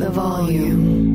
the volume.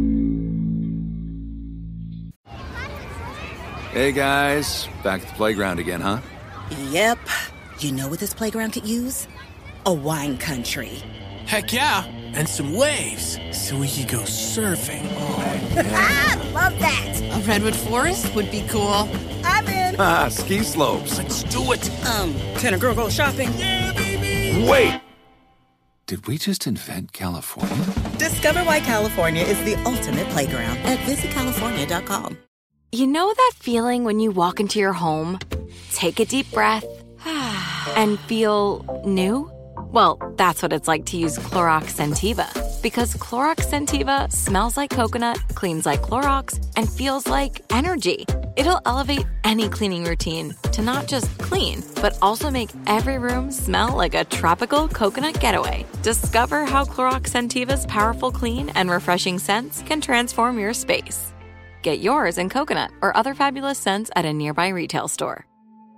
Hey guys, back at the playground again, huh? Yep. You know what this playground could use? A wine country. Heck yeah, and some waves, so we could go surfing. Oh, yeah. Ah, love that. A redwood forest would be cool. I'm in. Ah, ski slopes. Let's do it. Can a girl go shopping? Yeah, baby. Wait! Did we just invent California? Discover why California is the ultimate playground at visitcalifornia.com. You know that feeling when you walk into your home, take a deep breath, and feel new? Well, that's what it's like to use Clorox Scentiva. Because Clorox Scentiva smells like coconut, cleans like Clorox, and feels like energy. It'll elevate any cleaning routine to not just clean, but also make every room smell like a tropical coconut getaway. Discover how Clorox Scentiva's powerful clean and refreshing scents can transform your space. Get yours in coconut or other fabulous scents at a nearby retail store.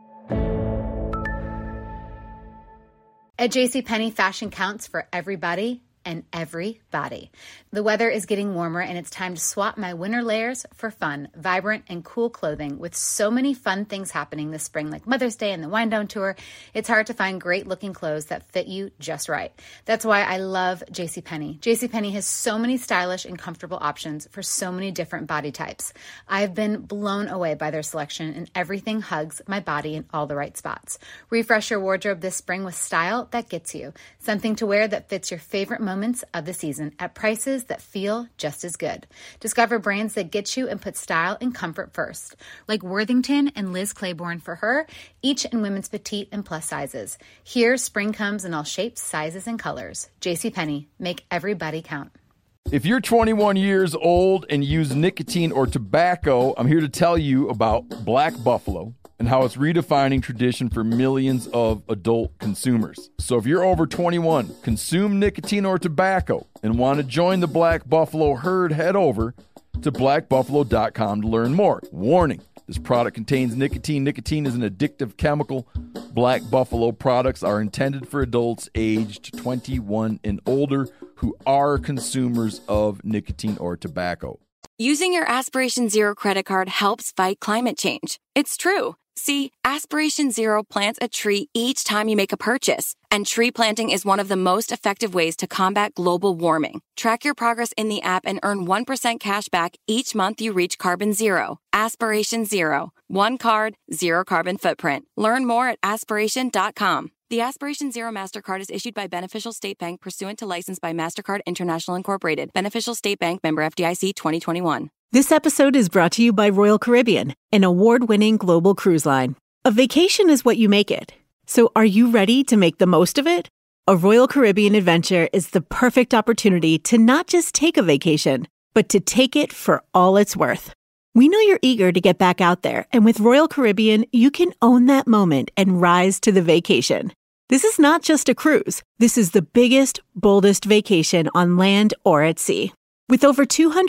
At JCPenney, fashion counts for everybody and every body. The weather is getting warmer and it's time to swap my winter layers for fun, vibrant, and cool clothing. With so many fun things happening this spring, like Mother's Day and the Wind Down Tour, it's hard to find great looking clothes that fit you just right. That's why I love JCPenney. JCPenney has so many stylish and comfortable options for so many different body types. I've been blown away by their selection, and everything hugs my body in all the right spots. Refresh your wardrobe this spring with style that gets you. Something to wear that fits your favorite moments of the season at prices that feel just as good. Discover brands that get you and put style and comfort first, like Worthington and Liz Claiborne for her, each in women's petite and plus sizes. Here, spring comes in all shapes, sizes, and colors. JCPenney, make everybody count. If you're 21 years old and use nicotine or tobacco, I'm here to tell you about Black Buffalo and how it's redefining tradition for millions of adult consumers. So if you're over 21, consume nicotine or tobacco, and want to join the Black Buffalo herd, head over to blackbuffalo.com to learn more. Warning, this product contains nicotine. Nicotine is an addictive chemical. Black Buffalo products are intended for adults aged 21 and older who are consumers of nicotine or tobacco. Using your Aspiration Zero credit card helps fight climate change. It's true. See, Aspiration Zero plants a tree each time you make a purchase, and tree planting is one of the most effective ways to combat global warming. Track your progress in the app and earn 1% cash back each month you reach carbon zero. Aspiration Zero. One card, zero carbon footprint. Learn more at aspiration.com. The Aspiration Zero MasterCard is issued by Beneficial State Bank pursuant to license by MasterCard International Incorporated. Beneficial State Bank, member FDIC 2021. This episode is brought to you by Royal Caribbean, an award-winning global cruise line. A vacation is what you make it. So are you ready to make the most of it? A Royal Caribbean adventure is the perfect opportunity to not just take a vacation, but to take it for all it's worth. We know you're eager to get back out there, and with Royal Caribbean, you can own that moment and rise to the vacation. This is not just a cruise. This is the biggest, boldest vacation on land or at sea. With over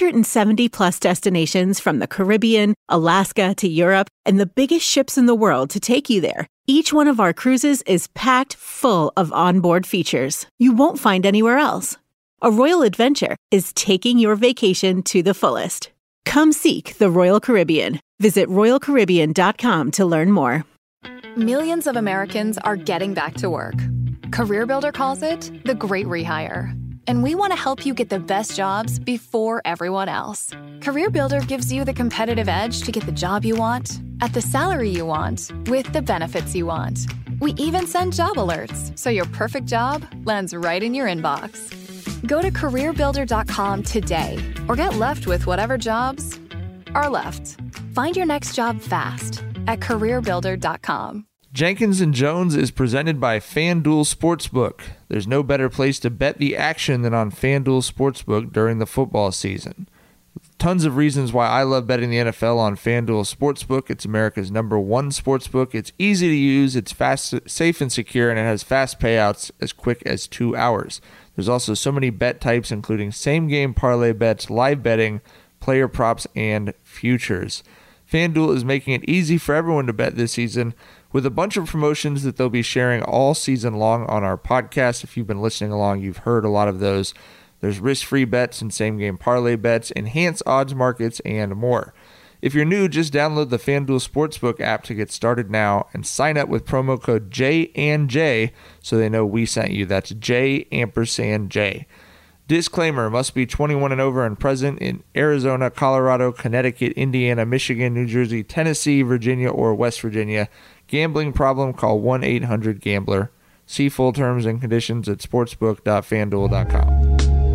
270 plus destinations from the Caribbean, Alaska to Europe, and the biggest ships in the world to take you there, each one of our cruises is packed full of onboard features you won't find anywhere else. A Royal adventure is taking your vacation to the fullest. Come seek the Royal Caribbean. Visit royalcaribbean.com to learn more. Millions of Americans are getting back to work. CareerBuilder calls it the Great Rehire. And we want to help you get the best jobs before everyone else. CareerBuilder gives you the competitive edge to get the job you want, at the salary you want, with the benefits you want. We even send job alerts, so your perfect job lands right in your inbox. Go to CareerBuilder.com today, or get left with whatever jobs are left. Find your next job fast at CareerBuilder.com. Jenkins and Jones is presented by FanDuel Sportsbook. There's no better place to bet the action than on FanDuel Sportsbook during the football season. Tons of reasons why I love betting the NFL on FanDuel Sportsbook. It's America's #1 sportsbook. It's easy to use, it's fast, safe, and secure, and it has fast payouts as quick as 2 hours. There's also so many bet types, including same-game parlay bets, live betting, player props, and futures. FanDuel is making it easy for everyone to bet this season with a bunch of promotions that they'll be sharing all season long on our podcast. If you've been listening along, you've heard a lot of those. There's risk-free bets and same-game parlay bets, enhanced odds markets, and more. If you're new, just download the FanDuel Sportsbook app to get started now and sign up with promo code J&J so they know we sent you. That's J&J. Disclaimer, must be 21 and over and present in Arizona, Colorado, Connecticut, Indiana, Michigan, New Jersey, Tennessee, Virginia, or West Virginia. Gambling problem, call 1-800-GAMBLER. See full terms and conditions at sportsbook.fanduel.com.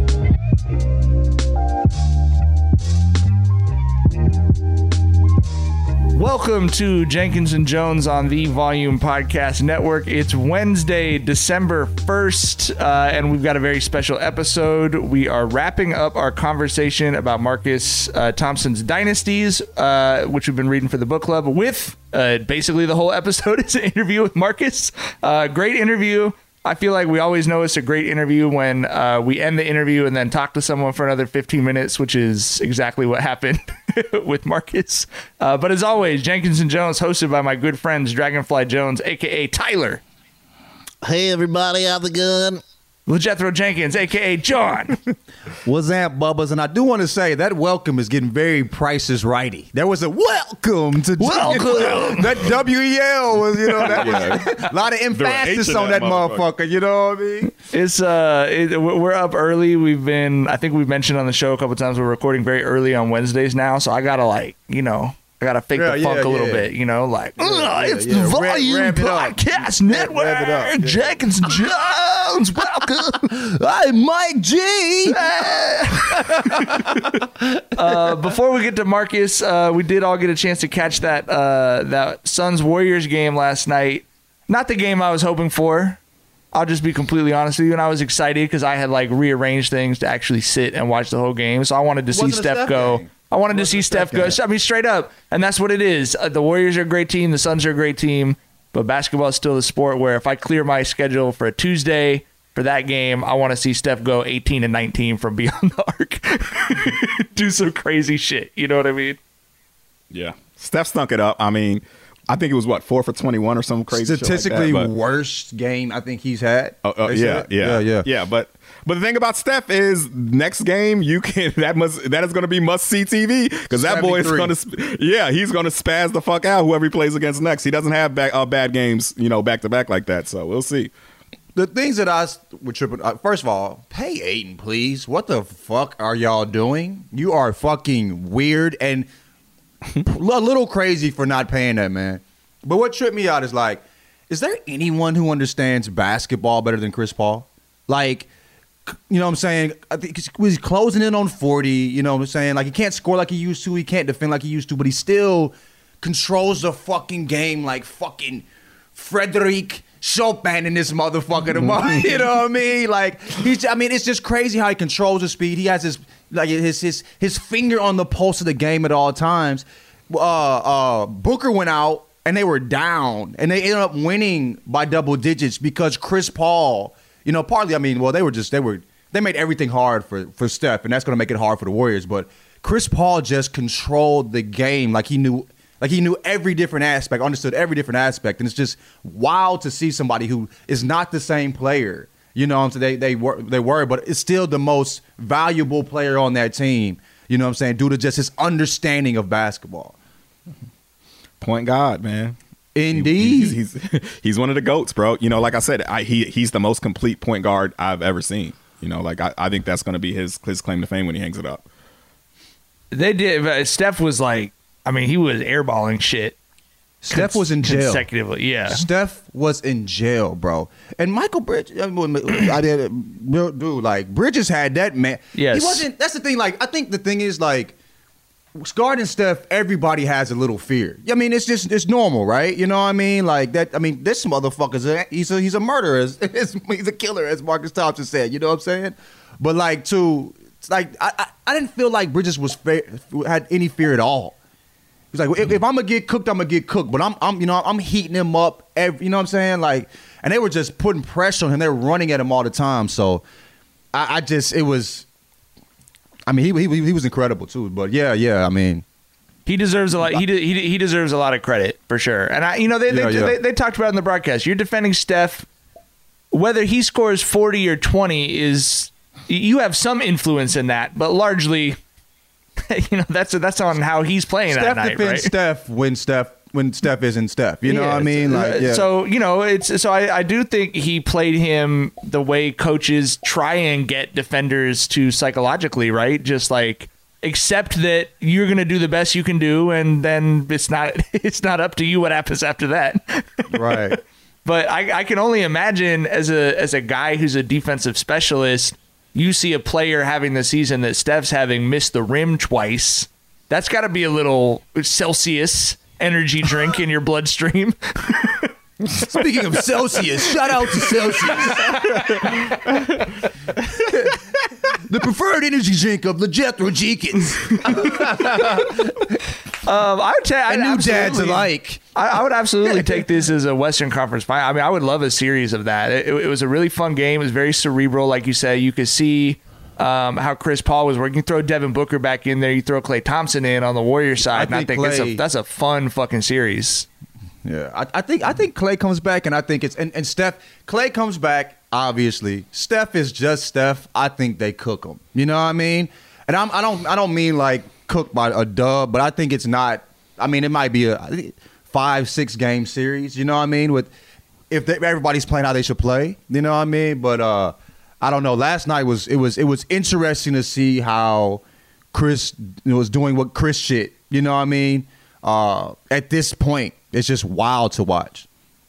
Welcome to Jenkins and Jones on the Volume Podcast Network. It's Wednesday, December 1st, and we've got a very special episode. We are wrapping up our conversation about Marcus Thompson's dynasties, which we've been reading for the book club, with basically the whole episode is an interview with Marcus. Great interview. I feel like we always know it's a great interview when we end the interview and then talk to someone for another 15 minutes, which is exactly what happened with Marcus. But as always, Jenkins and Jones, hosted by my good friends Dragonfly Jones, a.k.a. Tyler. Hey, everybody, how's it going? LeJethro Jenkins, a.k.a. John. What's up, Bubbas? And I do want to say that welcome is getting very Price is Righty. There was a welcome to welcome. That WEL was, that was a lot of emphasis on that motherfucker. You know what I mean? It's we're up early. I think we've mentioned on the show a couple times we're recording very early on Wednesdays now, so I gotta fake the funk a little bit, it's the Volume Podcast Network. Jenkins and Jones, welcome. I'm Mike G. Before we get to Marcus, we did all get a chance to catch that Suns-Warriors game last night. Not the game I was hoping for. I'll just be completely honest with you. And I was excited because I had rearranged things to actually sit and watch the whole game. So I wanted to see Steph go. Game. I wanted to see Steph go. I mean, straight up. And that's what it is. The Warriors are a great team. The Suns are a great team. But basketball is still a sport where if I clear my schedule for a Tuesday for that game, I want to see Steph go 18 and 19 from beyond the arc. Do some crazy shit. You know what I mean? Yeah. Steph stunk it up. I mean, I think it was 4 for 21 or some crazy statistically shit like that, worst game I think he's had. Yeah. But the thing about Steph is next game that is going to be must see TV because that boy is going to he's going to spaz the fuck out whoever he plays against next. He doesn't have bad games back to back like that, so we'll see. The things that I would triple. First of all, pay Ayton, please. What the fuck are y'all doing? You are fucking weird and a little crazy for not paying that, man. But what tripped me out is there anyone who understands basketball better than Chris Paul? You know what I'm saying? I think he's closing in on 40, you know what I'm saying? He can't score like he used to, he can't defend like he used to, but he still controls the fucking game like fucking Frédéric Chopin in this motherfucker. You know what I mean? It's just crazy how he controls the speed. He has his finger on the pulse of the game at all times. Booker went out and they were down and they ended up winning by double digits because Chris Paul, partly, they made everything hard for Steph, and that's going to make it hard for the Warriors. But Chris Paul just controlled the game like he knew every different aspect, understood every different aspect. And it's just wild to see somebody who is not the same player. You know what I'm saying? They were, but it's still the most valuable player on that team. You know what I'm saying? Due to just his understanding of basketball. Point guard, man. Indeed. He's one of the GOATs, bro. Like I said, he's the most complete point guard I've ever seen. I think that's going to be his claim to fame when he hangs it up. They did. Steph was he was airballing shit. Steph was in jail. Consecutively, yeah. Steph was in jail, bro. And Michael Bridges, Bridges had that, man. Yes. He wasn't, that's the thing, I think the thing is, guarding Steph, everybody has a little fear. I mean, it's normal, right? You know what I mean? This motherfucker's he's a murderer. He's a killer, as Marcus Thompson said. You know what I'm saying? But I didn't feel like Bridges had any fear at all. He's like, if I'm gonna get cooked, I'm gonna get cooked. But I'm heating him up. You know what I'm saying? And they were just putting pressure on him. They were running at him all the time. So it was. I mean, he was incredible too, but yeah. I mean, he deserves a lot. He deserves a lot of credit for sure. And they talked about it in the broadcast. You're defending Steph, whether he scores 40 or 20 is you have some influence in that, but largely, that's on how he's playing that night, right? Steph when Steph isn't Steph. You know what I mean? So, I do think he played him the way coaches try and get defenders to psychologically, right? Just like accept that you're going to do the best you can do, and then it's not up to you what happens after that. Right. But I can only imagine as a guy who's a defensive specialist, you see a player having the season that Steph's having, missed the rim twice. That's got to be a little Celsius energy drink in your bloodstream. Speaking of Celsius, shout out to Celsius. The preferred energy drink of LeJethro Jenkins. I would say and new dads alike. I would absolutely take this as a Western Conference final. I mean, I would love a series of that. It was a really fun game. It was very cerebral, like you say. You could see how Chris Paul was working. You throw Devin Booker back in there. You throw Klay Thompson in on the Warriors side. I think that's a fun fucking series. Yeah, I think Klay comes back, and I think and Steph. Klay comes back. Obviously, Steph is just Steph. I think they cook him. You know what I mean? And I don't mean like cook by a dub, but I think it's not. I mean, it might be a 5-6 game series. You know what I mean? With everybody's playing how they should play. You know what I mean? But I don't know. Last night was interesting to see how Chris was doing what Chris shit. You know what I mean? At this point, it's just wild to watch.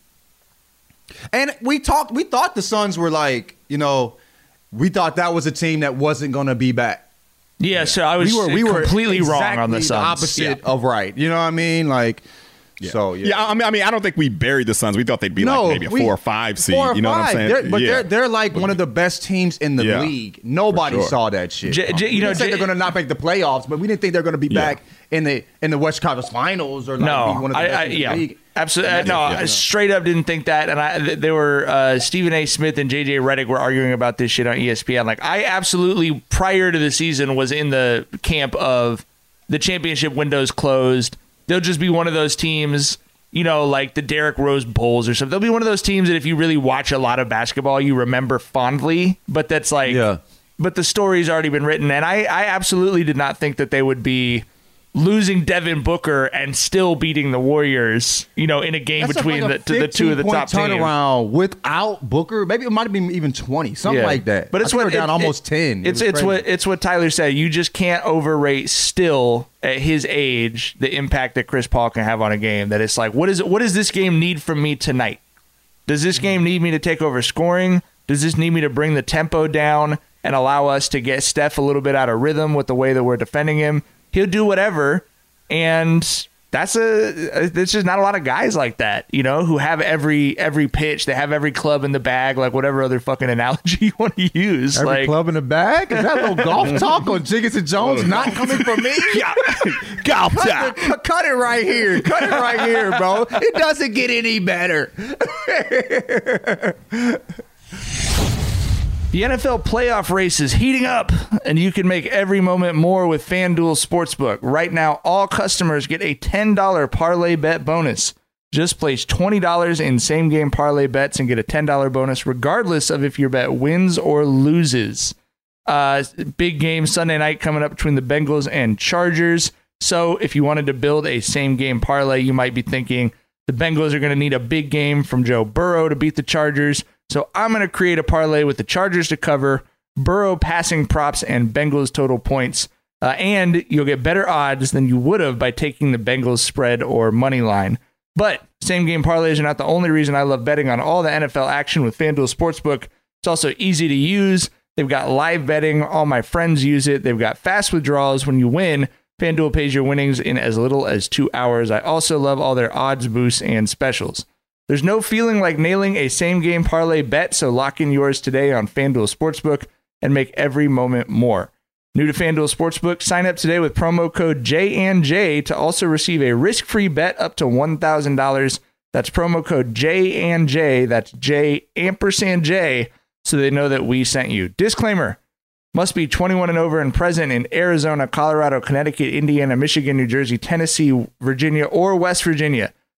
And we thought the Suns were like, we thought that was a team that wasn't going to be back. Yeah, so I was we were completely exactly wrong on the Suns. The opposite of right. You know what I mean? Like, yeah. So yeah. I mean, I don't think we buried the Suns. We thought they'd be like maybe a 4 or 5 seed. You know what I'm saying? They're like one of the best teams in the league. Nobody saw that shit. We didn't say they're going to not make the playoffs, but we didn't think they're going to be back in the West Conference Finals or be one of the best in the league. Absolutely. Straight up didn't think that. And they were Stephen A. Smith and JJ Redick were arguing about this shit on ESPN. Like, I absolutely, prior to the season, was in the camp of the championship window's closed. They'll just be one of those teams, like the Derrick Rose Bulls or something. They'll be one of those teams that if you really watch a lot of basketball, you remember fondly. But that's like, but the story's already been written. And I absolutely did not think that they would be losing Devin Booker and still beating the Warriors, in a game between the two of the top teams. Turnaround without Booker, maybe it might have been even 20, something like that. But it's down almost 10. It's what Tyler said. You just can't overrate still at his age the impact that Chris Paul can have on a game. That it's like, what does this game need from me tonight? Does this game need me to take over scoring? Does this need me to bring the tempo down and allow us to get Steph a little bit out of rhythm with the way that we're defending him? He'll do whatever, and there's just not a lot of guys like that, who have every pitch. They have every club in the bag, like whatever other fucking analogy you want to use. Every club in the bag? Is that little golf talk on Jiggins and Jones not coming from me? Golf talk. Cut it right here. Cut it right here, bro. It doesn't get any better. The NFL playoff race is heating up, and you can make every moment more with FanDuel Sportsbook. Right now, all customers get a $10 parlay bet bonus. Just place $20 in same-game parlay bets and get a $10 bonus regardless of if your bet wins or loses. Big game Sunday night coming up between the Bengals and Chargers. So if you wanted to build a same-game parlay, you might be thinking the Bengals are going to need a big game from Joe Burrow to beat the Chargers. So I'm going to create a parlay with the Chargers to cover, Burrow passing props, and Bengals total points. And you'll get better odds than you would have by taking the Bengals spread or money line. But same game parlays are not the only reason I love betting on all the NFL action with FanDuel Sportsbook. It's also easy to use. They've got live betting. All my friends use it. They've got fast withdrawals when you win. FanDuel pays your winnings in as little as 2 hours. I also love all their odds boosts and specials. There's no feeling like nailing a same-game parlay bet, so lock in yours today on FanDuel Sportsbook and make every moment more. New to FanDuel Sportsbook, sign up today with promo code J&J to also receive a risk-free bet up to $1,000. That's promo code J&J, that's J&J, so they know that we sent you. Disclaimer, must be 21 and over and present in Arizona, Colorado, Connecticut, Indiana, Michigan, New Jersey, Tennessee, Virginia, or West Virginia.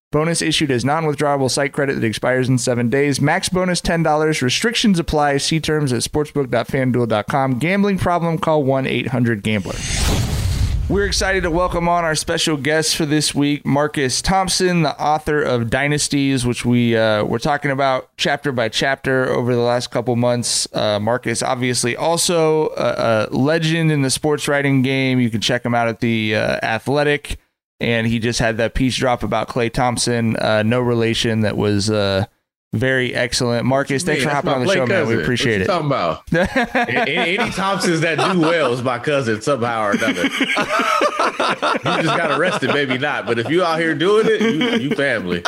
Bonus issued as non-withdrawable site credit that expires in 7 days. Max bonus $10. Restrictions apply. See terms at sportsbook.fanduel.com. Gambling problem? Call 1-800-GAMBLER. We're excited to welcome on our special guest for this week, Marcus Thompson, the author of Dynasties, which we're talking about chapter by chapter over the last couple months. Marcus, obviously, also a legend in the sports writing game. You can check him out at The Athletic, and he just had that piece drop about Klay Thompson, no relation, that was very excellent. Marcus, thanks for hopping on the show, man. We appreciate it. What you talking about? Any Thompsons that do well is my cousin somehow or another. You just got arrested, maybe not. But if you out here doing it, you family.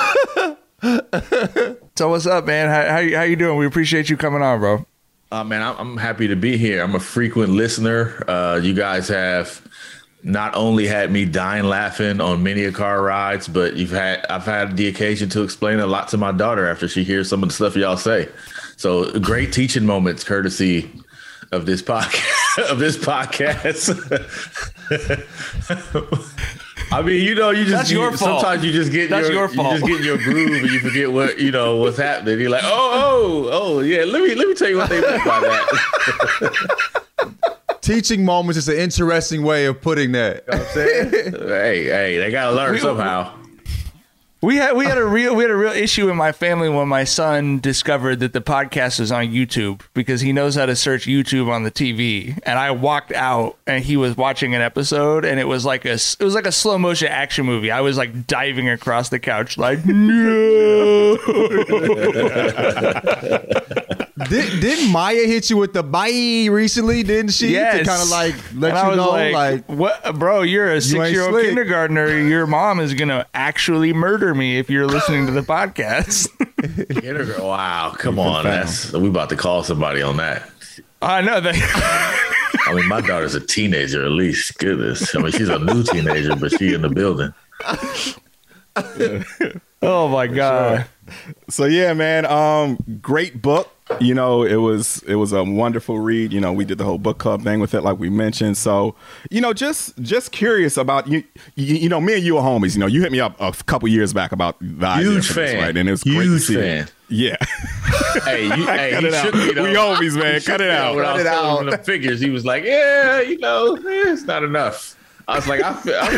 So what's up, man? How you doing? We appreciate you coming on, bro. Man, I'm happy to be here. I'm a frequent listener. You guys have not only had me dying laughing on many car rides, but I've had the occasion to explain a lot to my daughter after she hears some of the stuff y'all say. So great teaching moments, courtesy of this podcast. I mean, you just that's your fault. Sometimes you just get your fault. You just get in your groove and you forget what's happening. You're like, oh yeah. Let me tell you what they meant by that. Teaching moments is an interesting way of putting that. You know what I'm saying? hey, they gotta learn somehow. We had a real issue in my family when my son discovered that the podcast was on YouTube, because he knows how to search YouTube on the TV. And I walked out and he was watching an episode, and it was like a slow motion action movie. I was like diving across the couch like, no. Didn't Maya hit you with the bye recently? Didn't she? Yes. To kind of like let you know, like what, bro? You're a 6-year-old kindergartner. Your mom is gonna actually murder me if you're listening to the podcast. Wow, come on, we about to call somebody on that. I know that. I mean, my daughter's a teenager, at least. Goodness, I mean, she's a new teenager, but she in the building. Oh my God. So yeah, man. Great book. It was a wonderful read. We did the whole book club thing with it, like we mentioned. So, just curious about me and you are homies. You hit me up a couple years back about the idea huge for fan, this, right? And it was huge great to see fan. Yeah. Hey, cut it out. We homies, man. Cut it out. When I was telling him the figures, he was like, "Yeah, it's not enough." I was like, I'm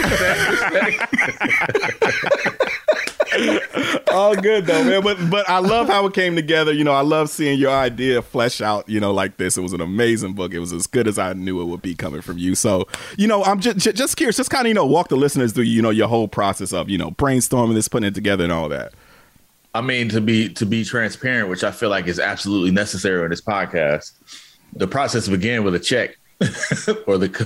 all good though, man. But I love how it came together. I love seeing your idea flesh out, like this. It was an amazing book. It was as good as I knew it would be coming from you. So, I'm just curious, just kind of, walk the listeners through, your whole process of, brainstorming this, putting it together and all that. I mean, to be transparent, which I feel like is absolutely necessary on this podcast, the process began with a check. or the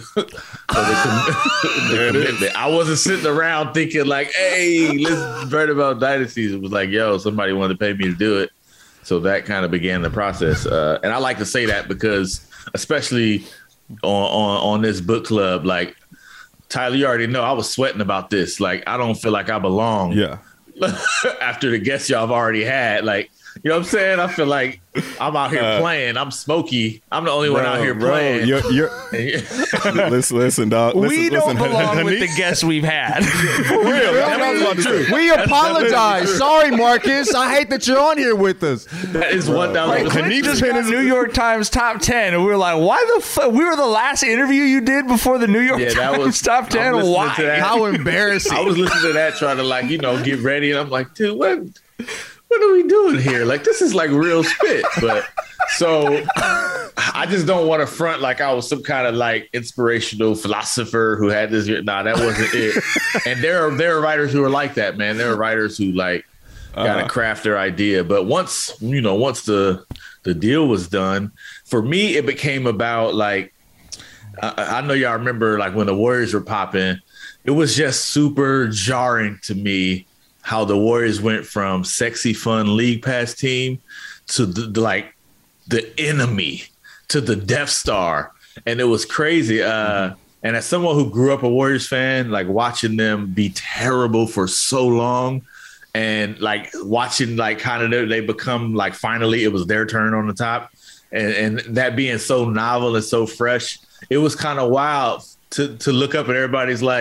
commitment. I wasn't sitting around thinking like, hey, let's learn about Dynasties. It was like, yo, somebody wanted to pay me to do it. So that kind of began the process. And I like to say that because especially on this book club, like Tyler, you already know I was sweating about this. Like, I don't feel like I belong. Yeah. After the guests y'all have already had, like, you know what I'm saying? I feel like I'm out here playing. I'm Smokey. I'm the only one out here playing. Listen, dog. We don't belong with the guests we've had. For real. We apologize. Sorry, Marcus. I hate that you're on here with us. That is 1,000%. Clint just got a New York Times top 10, and we were like, why the fuck? We were the last interview you did before the New York Times top 10. Why? How embarrassing. I was listening to that trying to get ready, and I'm like, dude, what are we doing here? Like, this is like real spit. But so I just don't want to front like I was some kind of like inspirational philosopher who had this. Nah, that wasn't it. And there are writers who are like that, man. There are writers who like got to craft their idea. But once the deal was done, for me, it became about like, I know y'all remember like when the Warriors were popping, it was just super jarring to me how the Warriors went from sexy, fun league pass team to the enemy, to the Death Star. And it was crazy. And as someone who grew up a Warriors fan, like watching them be terrible for so long and like watching like kind of they become like finally it was their turn on the top and that being so novel and so fresh, it was kind of wild to look up and everybody's like,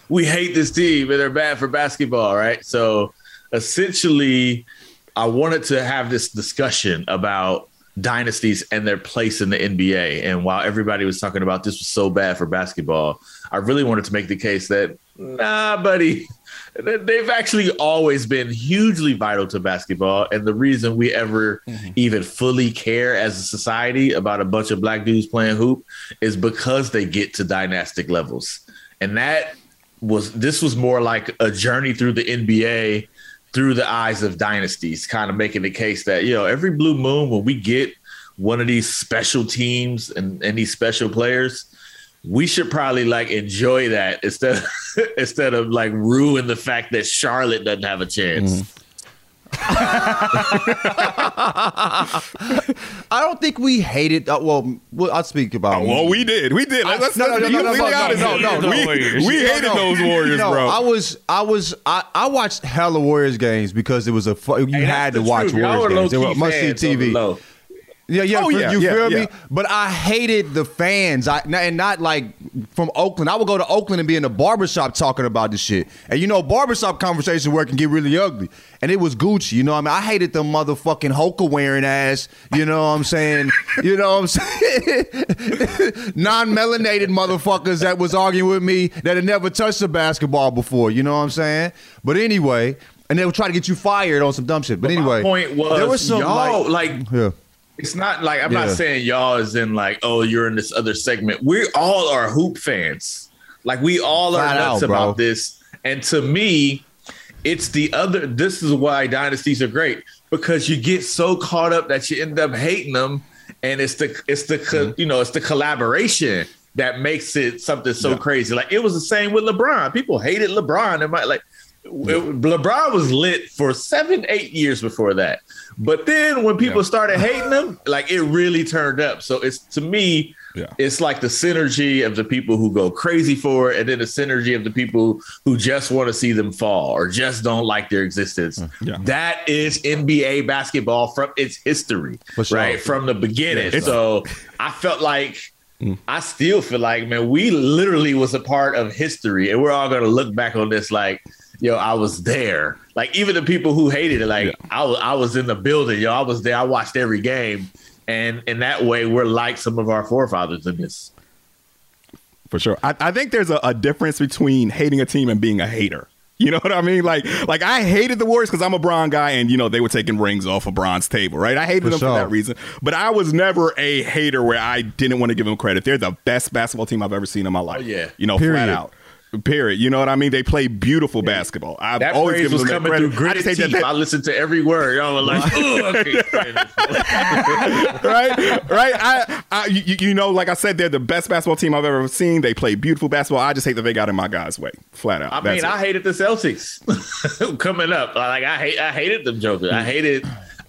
we hate this team and they're bad for basketball, right? So essentially, I wanted to have this discussion about dynasties and their place in the NBA. And while everybody was talking about this was so bad for basketball, I really wanted to make the case that, nah, buddy, they've actually always been hugely vital to basketball. And the reason we ever even fully care as a society about a bunch of black dudes playing hoop is because they get to dynastic levels. And this was more like a journey through the NBA through the eyes of dynasties, kind of making the case that, every blue moon when we get one of these special teams and these special players, we should probably like enjoy that instead of like ruin the fact that Charlotte doesn't have a chance. I don't think we hated. Well, I'll speak about. We did. We did. Let's no. We hated those Warriors, bro. I watched hella Warriors games because it was you had to watch Warriors games. It was must see TV. You feel me? But I hated the fans. And not like from Oakland. I would go to Oakland and be in the barbershop talking about this shit. And barbershop conversations where it can get really ugly. And it was Gucci. You know what I mean? I hated them motherfucking Hoka wearing ass. You know what I'm saying? Non-melanated motherfuckers that was arguing with me that had never touched a basketball before. You know what I'm saying? But anyway, and they would try to get you fired on some dumb shit. But anyway, my point was, there was some it's not like I'm not saying y'all is in like, oh, you're in this other segment. We all are hoop fans. Like we all are nuts about this. And to me, it's this is why dynasties are great, because you get so caught up that you end up hating them. And it's the collaboration that makes it something so crazy. Like it was the same with LeBron. People hated LeBron. LeBron was lit for 7-8 years before that. But then when people started hating him, like it really turned up. So it's like the synergy of the people who go crazy for it, and then the synergy of the people who just want to see them fall or just don't like their existence. That is NBA basketball from its history, right? From the beginning. So I felt like I still feel like, man, we literally was a part of history, and we're all going to look back on this like, I was there. Like even the people who hated it, like I was in the building. I was there. I watched every game. And in that way, we're like some of our forefathers in this. For sure. I think there's a difference between hating a team and being a hater. You know what I mean? Like I hated the Warriors because I'm a Bron guy, and they were taking rings off of Bron's table, right? I hated them for that reason. But I was never a hater where I didn't want to give them credit. They're the best basketball team I've ever seen in my life. Oh, yeah. Flat out. Period. You know what I mean? They play beautiful basketball. I've that always given them coming credit. Through gritted teeth. I listened to every word. Y'all were like, okay. right. Like I said, they're the best basketball team I've ever seen. They play beautiful basketball. I just hate that they got in my guy's way. Flat out. I hated the Celtics coming up. Like I hated them jokers. I hated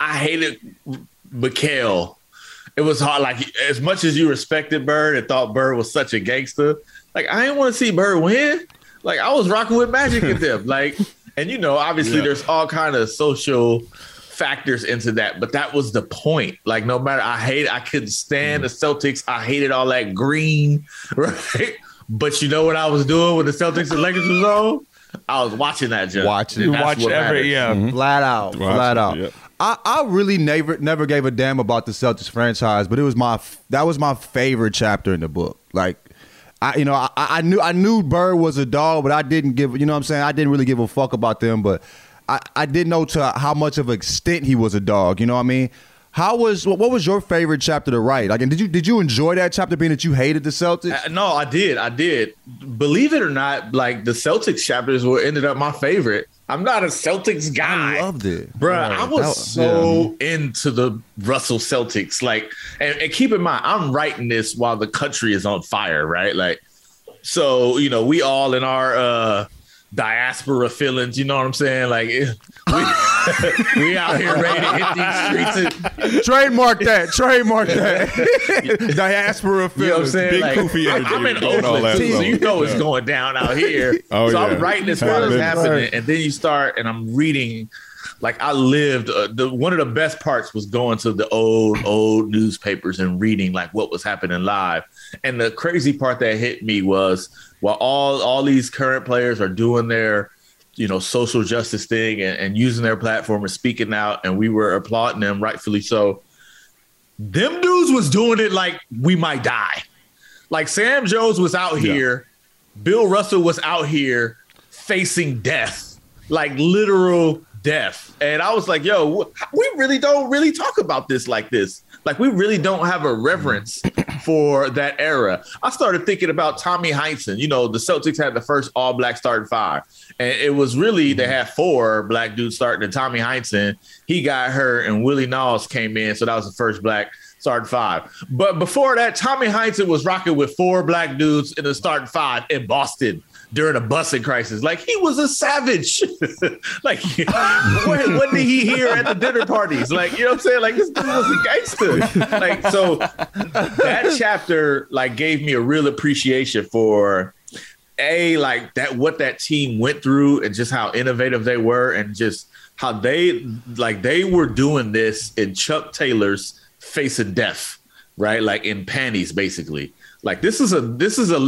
Mikal. It was hard. Like as much as you respected Bird and thought Bird was such a gangster, like I didn't want to see Bird win. Like I was rocking with Magic at them. Like, and obviously there's all kind of social factors into that, but that was the point. Like no matter, I couldn't stand the Celtics. I hated all that green, right? But you know what I was doing when the Celtics and Lakers was on? I was watching that jump. Flat out. Yeah. I really never gave a damn about the Celtics franchise, but that was my favorite chapter in the book. Like, I knew Bird was a dog, but I didn't give, you know what I'm saying? I didn't really give a fuck about them, but I didn't know to how much of an extent he was a dog. You know what I mean? What was your favorite chapter to write? Like, and did you enjoy that chapter, being that you hated the Celtics? No, I did. Believe it or not, like the Celtics chapters ended up my favorite. I'm not a Celtics guy. I loved it, bro. I was into the Russell Celtics. Like, and keep in mind, I'm writing this while the country is on fire, right? Like, so we all in our diaspora feelings. You know what I'm saying? Like, we out here ready to hit these streets. Trademark that. Diaspora feelings. You know what I'm saying? Big like, Koofy energy. I'm in Oakland, so it's going down out here. I'm writing this while it's happening, and then you start, and I'm reading like I lived. One of the best parts was going to the old newspapers and reading like what was happening live. And the crazy part that hit me was while all these current players are doing their, social justice thing and using their platform and speaking out, and we were applauding them, rightfully so. Them dudes was doing it like we might die. Like Sam Jones was out here, Bill Russell was out here facing death, like literal death. And I was like, yo, we really don't really talk about this like this. Like we really don't have a reverence for that era. I started thinking about Tommy Heinsohn. The Celtics had the first all-black starting five. And it was really, they had 4 black dudes starting, and Tommy Heinsohn, he got hurt, and Willie Naws came in. So that was the first black starting 5. But before that, Tommy Heinsohn was rocking with 4 black dudes in the starting 5 in Boston during a busing crisis. Like, he was a savage. Like, what did he hear at the dinner parties? Like, you know what I'm saying? Like, this dude was a gangster. Like, so that chapter, like, gave me a real appreciation for like that, what that team went through and just how innovative they were and just how they were doing this in Chuck Taylor's face of death, right? Like in panties, basically. Like this is you know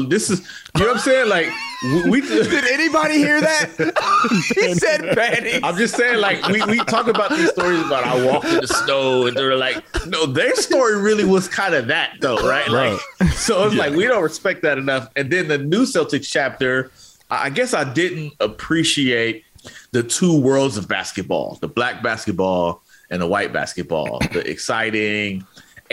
what I'm saying? Like we did anybody hear that? He said panties. I'm just saying, like we talk about these stories about I walked in the snow and they're like, no, their story really was kind of that though, right? Like so it's like we don't respect that enough. And then the new Celtics chapter, I guess I didn't appreciate the 2 worlds of basketball, the black basketball and the white basketball, the exciting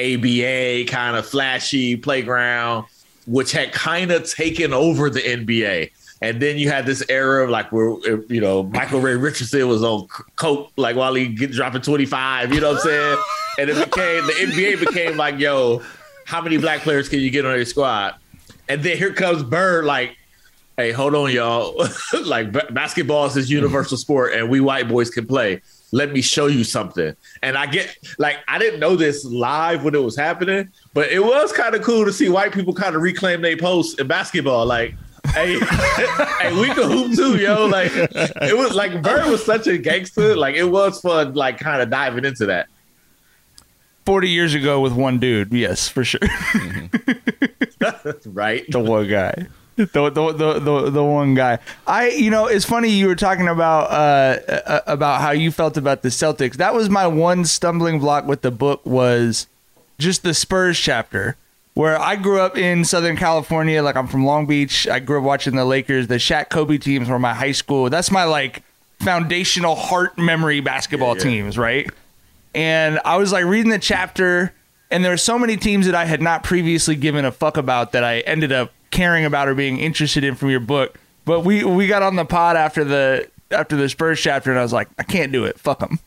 ABA kind of flashy playground, which had kind of taken over the NBA. And then you had this era of like where, Michael Ray Richardson was on coke, like while he dropping 25, you know what I'm saying? And the NBA became like, yo, how many black players can you get on your squad? And then here comes Bird, like, hey, hold on, y'all. Like basketball is this universal sport and we white boys can play. Let me show you something. And I didn't know this live when it was happening, but it was kind of cool to see white people kind of reclaim their posts in basketball. Like, hey, we can hoop too, yo. Like, it was like Bird was such a gangster. Like, it was fun, like, kind of diving into that. 40 years ago with one dude. Yes, for sure. Right. The one guy. The one guy. It's funny you were talking about how you felt about the Celtics. That was my one stumbling block with the book, was just the Spurs chapter, where I grew up in Southern California. Like, I'm from Long Beach. I grew up watching the Lakers. The Shaq Kobe teams were my high school. That's my like foundational heart memory basketball teams, right? And I was like reading the chapter, and there were so many teams that I had not previously given a fuck about that I ended up caring about or being interested in from your book. But we got on the pod after the Spurs chapter, and I was like, I can't do it. Fuck them.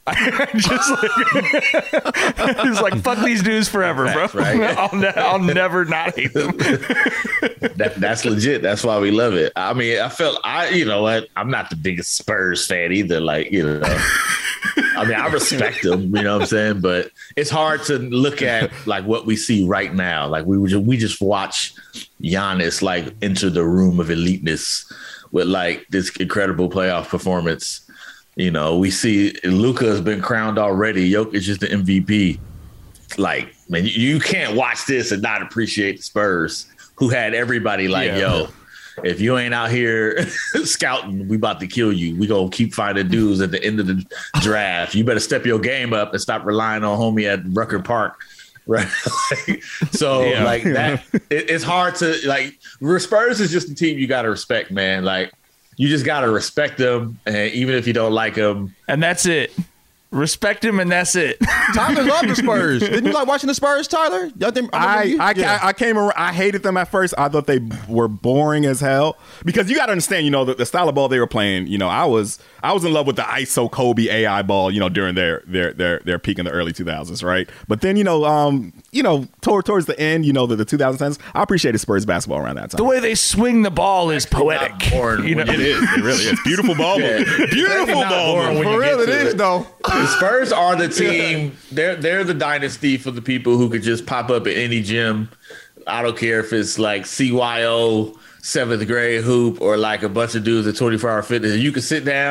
Just like fuck these dudes forever, bro. Right. I'll never not hate them. That's legit. That's why we love it. I mean, I'm not the biggest Spurs fan either. Like, I mean, I respect them, you know what I'm saying? But it's hard to look at like what we see right now. Like we just watch Giannis like enter the room of eliteness with like this incredible playoff performance. We see Luka has been crowned already. Jokic is the MVP. Like, man, you can't watch this and not appreciate the Spurs, who had everybody like, yo, if you ain't out here scouting, we about to kill you. We gonna keep finding dudes at the end of the draft. You better step your game up and stop relying on homie at Rucker Park. Right. Like that, it's hard to like. Spurs is just a team you got to respect, man. Like, you just got to respect them, and even if you don't like them, and that's it. Respect him, and that's it. Tyler loved the Spurs. Didn't you like watching the Spurs, Tyler? I came around. I hated them at first. I thought they were boring as hell, because you got to understand, the style of ball they were playing. I was in love with the ISO Kobe AI ball, during their peak in the early 2000s, right? But then towards the end, the 2010s, I appreciated Spurs basketball around that time. The way they swing the ball is poetic. It is. It really is. Beautiful ball movement. Beautiful ball movement. For real, it is though. The Spurs are the team. They're the dynasty for the people who could just pop up at any gym. I don't care if it's like CYO 7th grade hoop or like a bunch of dudes at 24 Hour Fitness. You can sit down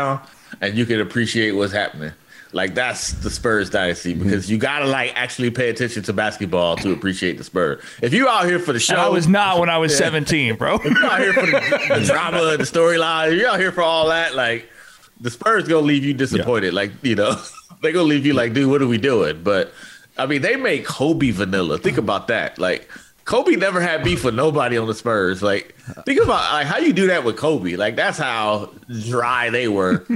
and you can appreciate what's happening. Like, that's the Spurs dynasty, because you gotta like actually pay attention to basketball to appreciate the Spurs. If you out here for the show, and I was not when I was 17, bro. If you're out here for the drama, the storyline, if you're out here for all that, like, the Spurs gonna leave you disappointed. Like, you know, they gonna leave you like, dude, what are we doing? But I mean, they make Kobe vanilla. Think about that. Like, Kobe never had beef with nobody on the Spurs. Like, think about like how you do that with Kobe. Like, that's how dry they were.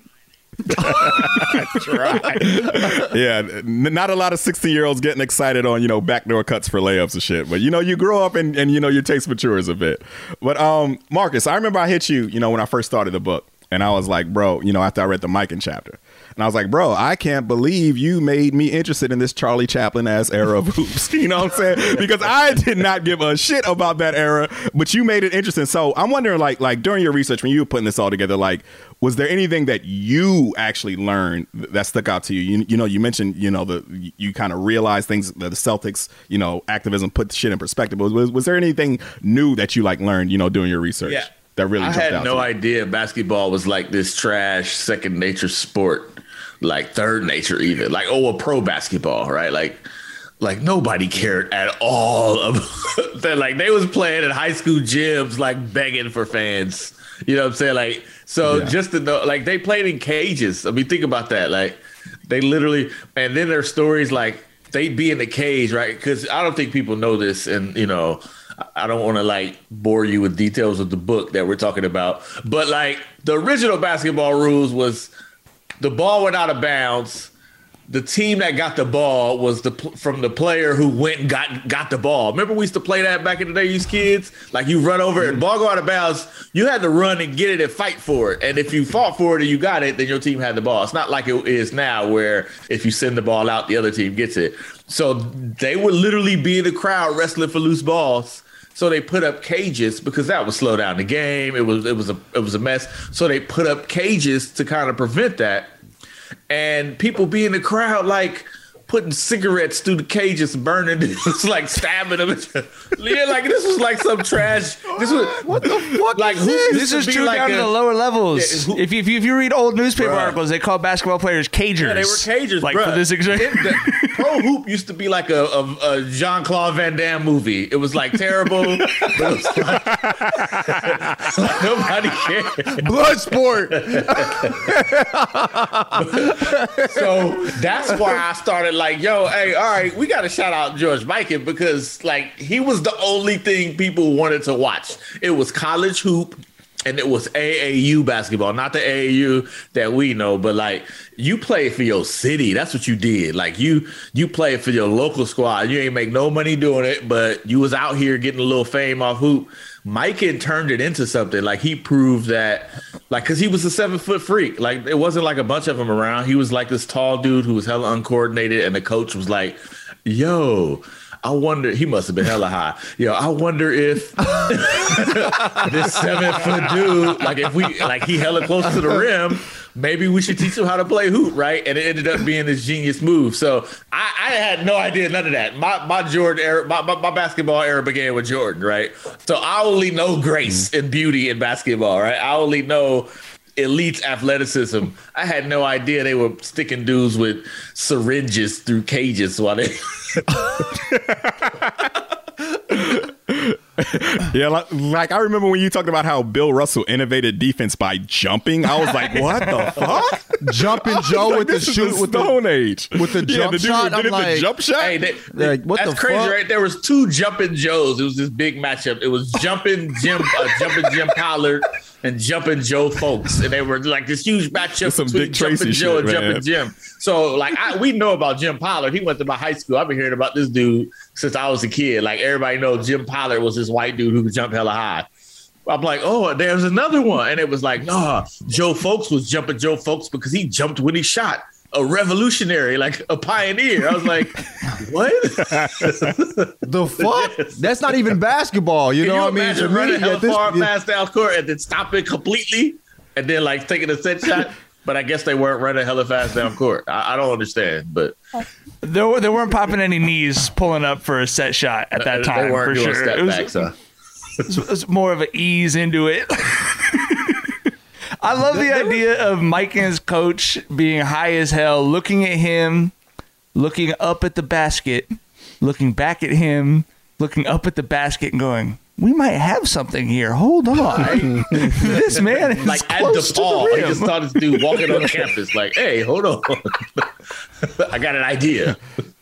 Yeah, not a lot of 16-year-olds getting excited on, you know, backdoor cuts for layups and shit. But, you know, you grow up and you know, your taste matures a bit. But Marcus, I remember I hit you, you know, when I first started the book, and I was like, bro, you know, after I read the Mikan chapter, and I was like, bro, I can't believe you made me interested in this Charlie Chaplin ass era of hoops. You know what I'm saying? Because I did not give a shit about that era, but you made it interesting. So I'm wondering, like during your research, when you were putting this all together, like, was there anything that you actually learned that stuck out to you? You know, you mentioned, you know, you kind of realized things that the Celtics, you know, activism put shit in perspective. Was there anything new that you like learned, you know, doing your research? Yeah. That really I jumped had out no to idea basketball was like this trash second nature sport, like third nature even. Like, a pro basketball, right? Like nobody cared at all of that. Like, they was playing in high school gyms, like begging for fans. You know what I'm saying? Like, so just to know, like, they played in cages. I mean, think about that. Like, they literally, and then there's stories like they'd be in the cage, right? Because I don't think people know this, and you know, I don't want to like bore you with details of the book that we're talking about, but like the original basketball rules the ball went out of bounds. The team that got the ball was from the player who went and got the ball. Remember, we used to play that back in the day, you kids? Like, you run over it and ball go out of bounds. You had to run and get it and fight for it. And if you fought for it and you got it, then your team had the ball. It's not like it is now where if you send the ball out, the other team gets it. So they would literally be in the crowd wrestling for loose balls. So they put up cages because that would slow down the game. It was a mess. So they put up cages to kind of prevent that. And people be in the crowd, like, putting cigarettes through the cages, burning it. It's like stabbing them. Yeah, like, this was like some trash. This was what the fuck? Like, this is true like down to the lower levels. Yeah, if you read old newspaper articles, they call basketball players cagers. Yeah, they were cagers, like, for this exact. Pro hoop used to be like a Jean-Claude Van Damme movie. It was like terrible. It was like, nobody cared. Blood sport. So that's why I started like, yo, hey, all right, we got to shout out George Mikan, because like he was the only thing people wanted to watch. It was college hoop. And it was AAU basketball, not the AAU that we know, but like you played for your city. That's what you did. Like you played for your local squad. You ain't make no money doing it, but you was out here getting a little fame off hoop. Mikan turned it into something. Like, he proved that, like, because he was a 7-foot freak. Like, it wasn't like a bunch of them around. He was like this tall dude who was hella uncoordinated, and the coach was like, yo, I wonder, he must have been hella high. Yo, I wonder if this 7-foot dude, like, if we, like, he hella close to the rim, maybe we should teach him how to play hoop, right? And it ended up being this genius move. So I had no idea, none of that. My Jordan era, my basketball era began with Jordan, right? So I only know grace and beauty in basketball, right? I only know elite athleticism. I had no idea they were sticking dudes with syringes through cages while they. Yeah, like I remember when you talked about how Bill Russell innovated defense by jumping. I was like, what the fuck? Jumping Joe with the shoot with the Stone Age with the jump shot. I'm like, the jump shot. Hey, like, what that's the crazy, fuck? right? There was two Jumping Joes. It was this big matchup. It was Jumping Jim Pollard and Jumping Joe Folks, and they were like this huge matchup between Jumping Joe and Jumping Jim. So like we know about Jim Pollard. He went to my high school. I've been hearing about this dude since I was a kid. Like everybody knows Jim Pollard was this white dude who could jump hella high. I'm like, oh, there's another one. And it was like, nah, Joe Folks was Jumping Joe Folks because he jumped when he shot. A revolutionary, like a pioneer. I was like, what? The fuck? That's not even basketball. You know what I mean? Imagine running hella far past down court and then stop it completely and then like taking a set shot. But I guess they weren't running hella fast down court. I don't understand, but they weren't popping any knees pulling up for a set shot at that time. They weren't for doing sure. step backs, huh? It was more of an ease into it. I love the idea of Mike and his coach being high as hell, looking at him, looking up at the basket, looking back at him, looking up at the basket and going, we might have something here. Hold on. This man is like at close DePaul. to the He rim. just saw this dude walking on campus like, hey, hold on. I got an idea.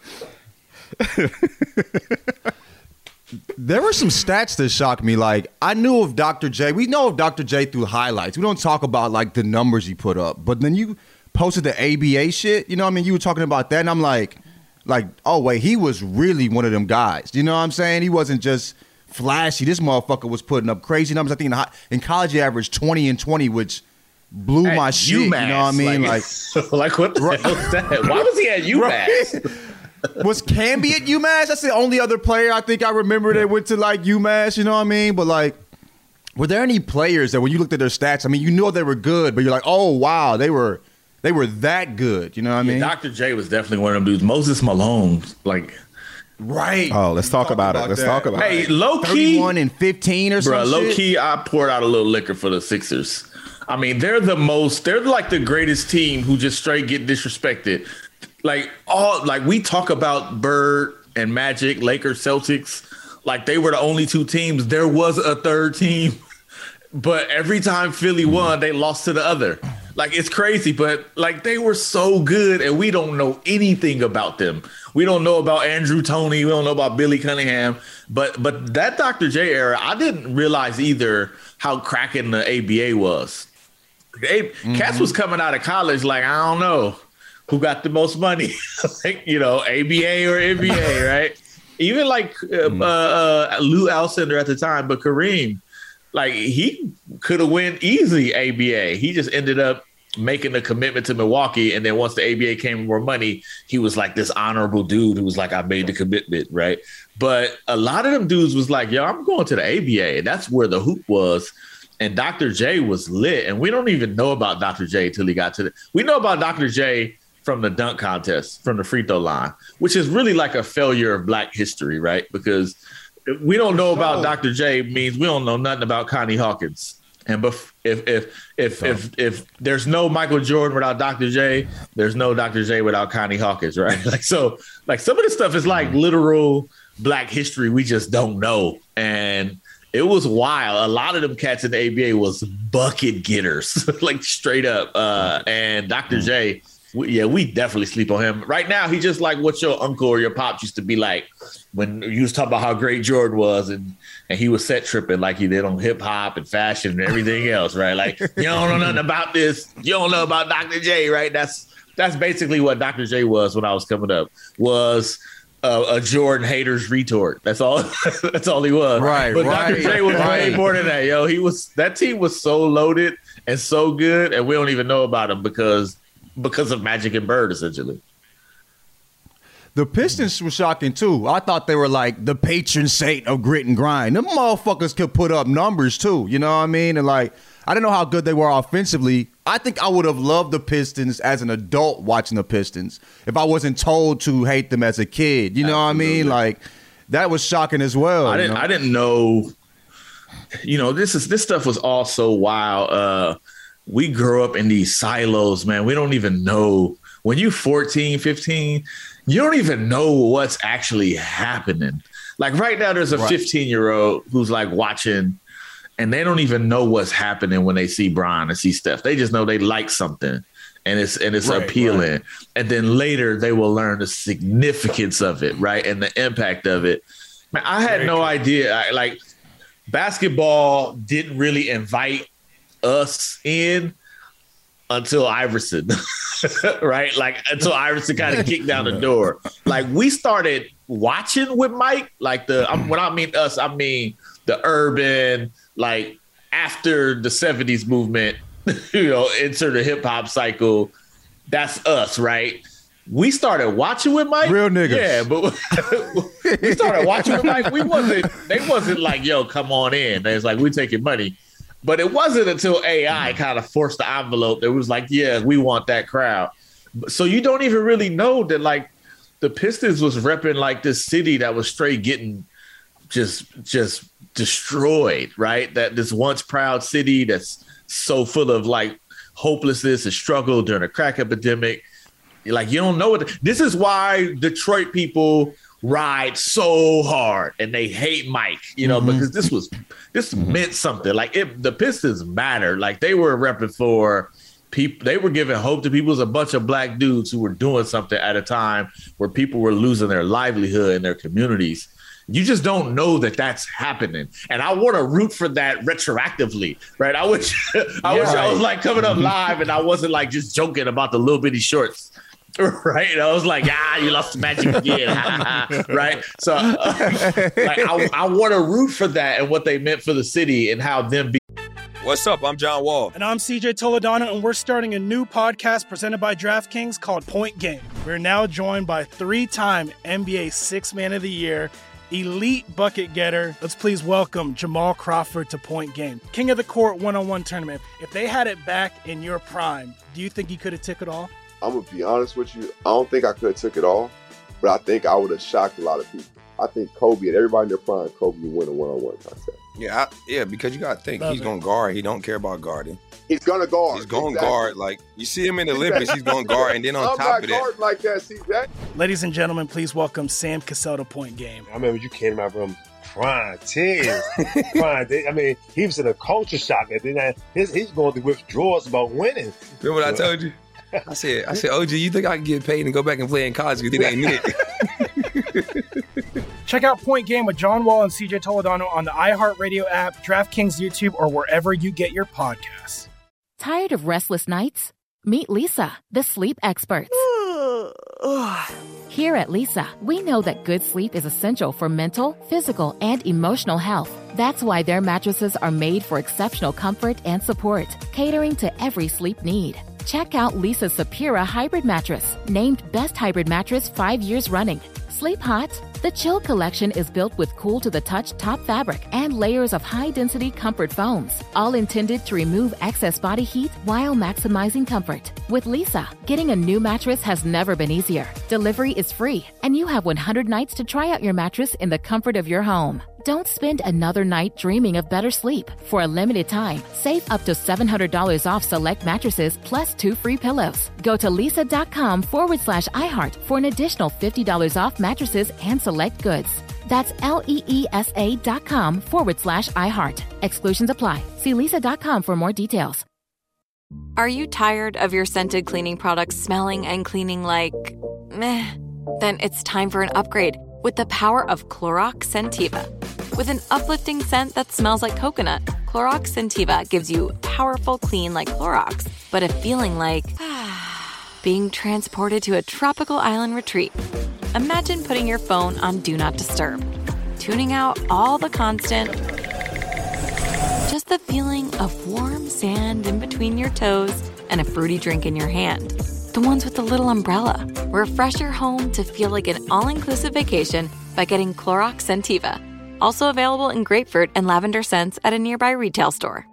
There were some stats that shocked me. Like, I knew of Dr. J. We know of Dr. J through highlights. We don't talk about, like, the numbers he put up. But then you posted the ABA shit. You know what I mean? You were talking about that, and I'm like, oh, wait, he was really one of them guys. You know what I'm saying? He wasn't just flashy. This motherfucker was putting up crazy numbers. I think in college he averaged 20 and 20, which blew my shit. UMass, you know what I mean? Like what the hell is that? Why was he at UMass? Right. Was Camby at UMass? That's the only other player I think I remember that went to like UMass, you know what I mean? But like, were there any players that when you looked at their stats, I mean, you know they were good, but you're like, oh wow, they were that good, you know what I mean? Dr. J was definitely one of them dudes. Moses Malone, like, right. Oh, let's talk about it. Let's talk about hey, it. low key, 31 and 15 or something. Low key, I poured out a little liquor for the Sixers. I mean, they're like the greatest team who just straight get disrespected. Like we talk about Bird and Magic, Lakers, Celtics, like they were the only two teams. There was a third team, but every time Philly won, they lost to the other. Like, it's crazy, but like they were so good, and we don't know anything about them. We don't know about Andrew Toney. We don't know about Billy Cunningham. But that Dr. J era, I didn't realize either how cracking the ABA was. Cats was coming out of college like, I don't know who got the most money, like, you know, ABA or NBA, right? Even like Lou Alcindor at the time, but Kareem, like he could have went easy ABA. He just ended up making a commitment to Milwaukee, and then once the ABA came with more money, he was like this honorable dude who was like, I made the commitment, right? But a lot of them dudes was like, yo, I'm going to the ABA, and that's where the hoop was. And Dr. J was lit, and we don't even know about Dr. J until he got to we know about Dr. J from the dunk contest, from the free throw line, which is really like a failure of Black history, right? Because we don't know about Dr. J means we don't know nothing about Connie Hawkins. And if there's no Michael Jordan without Dr. J, there's no Dr. J without Connie Hawkins, right? Like, so like some of this stuff is like literal Black history we just don't know. And it was wild. A lot of them cats in the ABA was bucket getters, like straight up. And Dr. J, we definitely sleep on him. Right now, he's just like what your uncle or your pops used to be like when you was talking about how great Jordan was, and he was set tripping like he did on hip hop and fashion and everything else, right? Like, you don't know nothing about this. You don't know about Dr. J, right? That's basically what Dr. J was when I was coming up, was a Jordan hater's retort. That's all. That's all he was. Right. But right, Dr. J was way more than that, yo. That team was so loaded and so good, and we don't even know about him because of Magic and Bird, essentially. The Pistons were shocking, too. I thought they were like the patron saint of grit and grind. Them motherfuckers could put up numbers, too. You know what I mean? And, like, I didn't know how good they were offensively. I think I would have loved the Pistons as an adult watching the Pistons if I wasn't told to hate them as a kid. You know what I mean? Like, that was shocking as well. I didn't know. You know, this stuff was all so wild. We grow up in these silos, man. We don't even know. When you're 14, 15, you don't even know what's actually happening. Like right now, there's a 15-year-old who's like watching, and they don't even know what's happening when they see Bron and see Steph. They just know they like something, and it's appealing. Right. And then later, they will learn the significance of it, right, and the impact of it. Man, I had no idea. Like basketball didn't really invite us in until Iverson, right? Like until Iverson kind of kicked down the door. Like we started watching with Mike, like when I mean us, I mean the urban, like after the 70s movement, you know, enter the hip hop cycle. That's us, right? We started watching with Mike. Real niggas. Yeah, but we started watching with Mike. They wasn't like, yo, come on in. They was like, we taking money. But it wasn't until AI kind of forced the envelope that was like, yeah, we want that crowd. So you don't even really know that like the Pistons was repping like this city that was straight getting just destroyed, right? That this once proud city that's so full of like hopelessness and struggle during a crack epidemic. Like, you don't know what. This is why Detroit people ride so hard and they hate Mike, because this meant something. Like, the Pistons mattered. Like, they were repping for people. They were giving hope to people. It was a bunch of black dudes who were doing something at a time where people were losing their livelihood in their communities. You just don't know that that's happening. And I want to root for that retroactively, right? I wish I was like coming up live and I wasn't like just joking about the little bitty shorts. Right. And I was like, you lost the magic again. Right. So I want to root for that and what they meant for the city and how them be. What's up? I'm John Wall. And I'm CJ Toledano, and we're starting a new podcast presented by DraftKings called Point Game. We're now joined by 3-time NBA Sixth Man of the Year, elite bucket getter. Let's please welcome Jamal Crawford to Point Game. King of the Court one-on-one tournament. If they had it back in your prime, do you think you could have took it all? I'm going to be honest with you. I don't think I could have took it all, but I think I would have shocked a lot of people. I think Kobe and everybody in their prime, Kobe would win a one-on-one contest. Yeah, because you got to think he's going to guard. He don't care about guarding. He's going to guard. He's going to guard. Like, you see him in the Olympics, he's going to guard. And then on top of that. Like that, CJ. Ladies and gentlemen, please welcome Sam Cassell to Point Game. I remember you came out from prime 10. I mean, he was in a culture shock. And then he's going through withdrawals about winning. Remember what I told you? I said, OG, you think I can get paid and go back and play in college? You think I ain't it? Check out Point Game with John Wall and CJ Toledano on the iHeartRadio app, DraftKings YouTube, or wherever you get your podcasts. Tired of restless nights? Meet Leesa, the sleep experts. Here at Leesa, we know that good sleep is essential for mental, physical, and emotional health. That's why their mattresses are made for exceptional comfort and support, catering to every sleep need. Check out Leesa's Sapira Hybrid Mattress, named Best Hybrid Mattress 5 years running. Sleep hot? The Chill Collection is built with cool-to-the-touch top fabric and layers of high-density comfort foams, all intended to remove excess body heat while maximizing comfort. With Leesa, getting a new mattress has never been easier. Delivery is free, and you have 100 nights to try out your mattress in the comfort of your home. Don't spend another night dreaming of better sleep. For a limited time, save up to $700 off select mattresses plus 2 free pillows. Go to leesa.com/iHeart for an additional $50 off mattresses and select goods. That's LEESA.com/iHeart. Exclusions apply. See leesa.com for more details. Are you tired of your scented cleaning products smelling and cleaning like meh? Then it's time for an upgrade with the power of Clorox Scentiva. With an uplifting scent that smells like coconut, Clorox Scentiva gives you powerful clean like Clorox, but a feeling like being transported to a tropical island retreat. Imagine putting your phone on Do Not Disturb, tuning out all the constant, just the feeling of warm sand in between your toes and a fruity drink in your hand. The ones with the little umbrella. Refresh your home to feel like an all-inclusive vacation by getting Clorox Scentiva. Also available in grapefruit and lavender scents at a nearby retail store.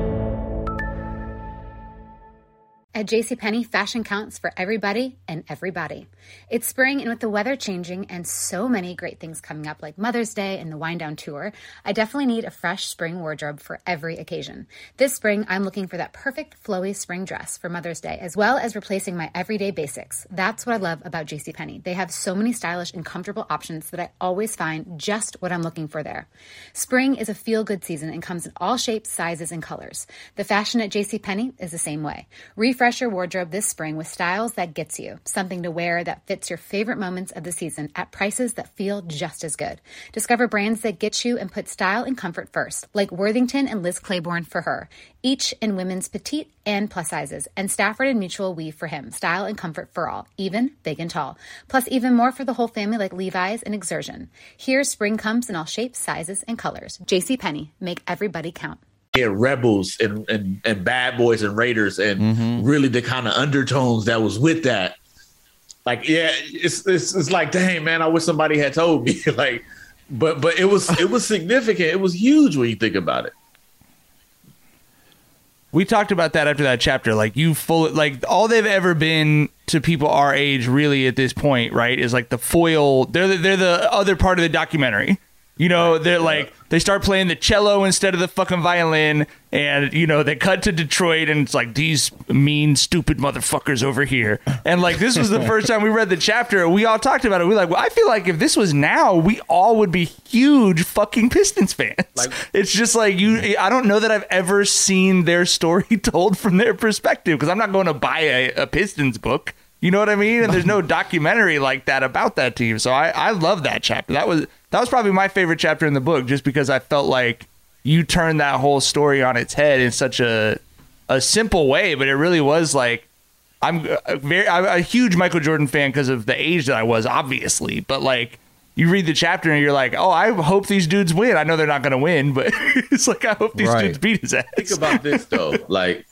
At JCPenney, fashion counts for everybody and everybody. It's spring, and with the weather changing and so many great things coming up like Mother's Day and the Wind Down Tour, I definitely need a fresh spring wardrobe for every occasion. This spring, I'm looking for that perfect flowy spring dress for Mother's Day, as well as replacing my everyday basics. That's what I love about JCPenney. They have so many stylish and comfortable options that I always find just what I'm looking for there. Spring is a feel-good season and comes in all shapes, sizes, and colors. The fashion at JCPenney is the same way. Refresh your wardrobe this spring with styles that gets you, something to wear that fits your favorite moments of the season at prices that feel just as good. Discover brands that get you and put style and comfort first, like Worthington and Liz Claiborne for her, each in women's petite and plus sizes, and Stafford and Mutual weave for him, style and comfort for all, even big and tall. Plus even more for the whole family like Levi's and Exertion. Here, spring comes in all shapes, sizes, and colors. JCPenney, make everybody count. And Rebels and Bad Boys and Raiders and really the kind of undertones that was with that. Like, yeah, it's like, dang, man, I wish somebody had told me. Like, but it was significant. It was huge when you think about it. We talked about that after that chapter. Like, all they've ever been to people our age, really, at this point, right, is like the foil. They're the other part of the documentary. You know, they're like, they start playing the cello instead of the fucking violin. And, you know, they cut to Detroit and it's like, these mean, stupid motherfuckers over here. And like, this was the first time we read the chapter. We all talked about it. We're like, well, I feel like if this was now, we all would be huge fucking Pistons fans. Like, it's just like, I don't know that I've ever seen their story told from their perspective, because I'm not going to buy a Pistons book. You know what I mean? And there's no documentary like that about that team. So I love that chapter. That was probably my favorite chapter in the book, just because I felt like you turned that whole story on its head in such a simple way, but it really was like, I'm a huge Michael Jordan fan because of the age that I was, obviously, but like, you read the chapter and you're like, oh, I hope these dudes win. I know they're not going to win, but it's like, I hope these dudes beat his ass. Think about this though. Like,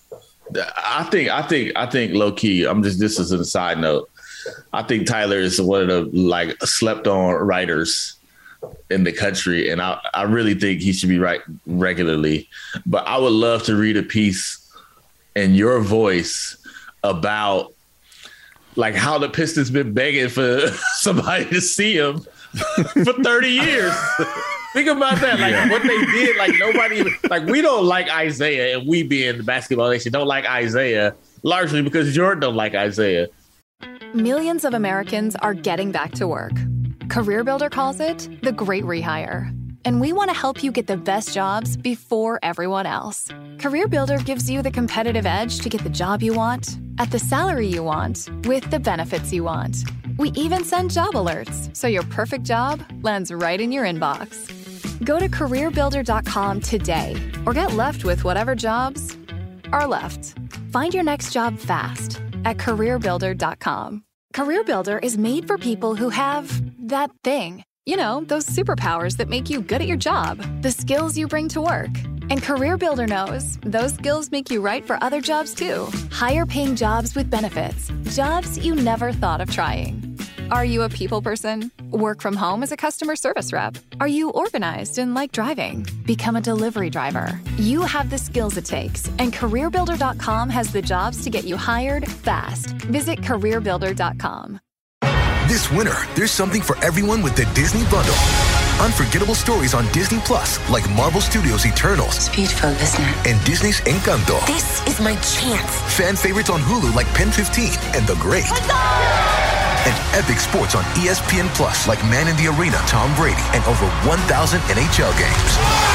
I think low key, this is a side note. I think Tyler is one of the like slept on writers in the country. And I really think he should be right regularly, but I would love to read a piece in your voice about like how the Pistons been begging for somebody to see him for 30 years. Think about that. Like what they did, like nobody, like we don't like Isaiah, and we being the Basketball Nation don't like Isaiah largely because Jordan don't like Isaiah. Millions of Americans are getting back to work. CareerBuilder calls it the great rehire. And we want to help you get the best jobs before everyone else. CareerBuilder gives you the competitive edge to get the job you want, at the salary you want, with the benefits you want. We even send job alerts, so your perfect job lands right in your inbox. Go to CareerBuilder.com today, or get left with whatever jobs are left. Find your next job fast at CareerBuilder.com. CareerBuilder is made for people who have that thing. You know, those superpowers that make you good at your job, the skills you bring to work. And CareerBuilder knows those skills make you right for other jobs too. Higher paying jobs with benefits, jobs you never thought of trying. Are you a people person? Work from home as a customer service rep? Are you organized and like driving? Become a delivery driver. You have the skills it takes, and CareerBuilder.com has the jobs to get you hired fast. Visit CareerBuilder.com. This winter, there's something for everyone with the Disney Bundle. Unforgettable stories on Disney Plus, like Marvel Studios' Eternals. It's beautiful, isn't it? And Disney's Encanto. This is my chance. Fan favorites on Hulu like Pen 15 and The Great. And epic sports on ESPN Plus like Man in the Arena, Tom Brady, and over 1,000 NHL games.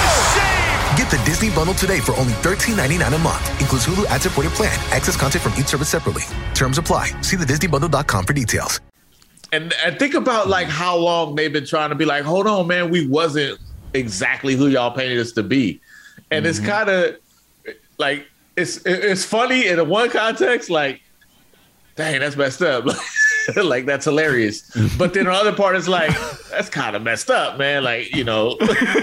Get the Disney Bundle today for only $13.99 a month. Includes Hulu ad-supported plan. Access content from each service separately. Terms apply. See theDisneyBundle.com for details. And think about like how long they've been trying to be like, hold on, man, we wasn't exactly who y'all painted us to be. And it's kind of like, it's funny in one context, like, dang, that's messed up. Like, that's hilarious. But then the other part is like, that's kind of messed up, man. Like, you know.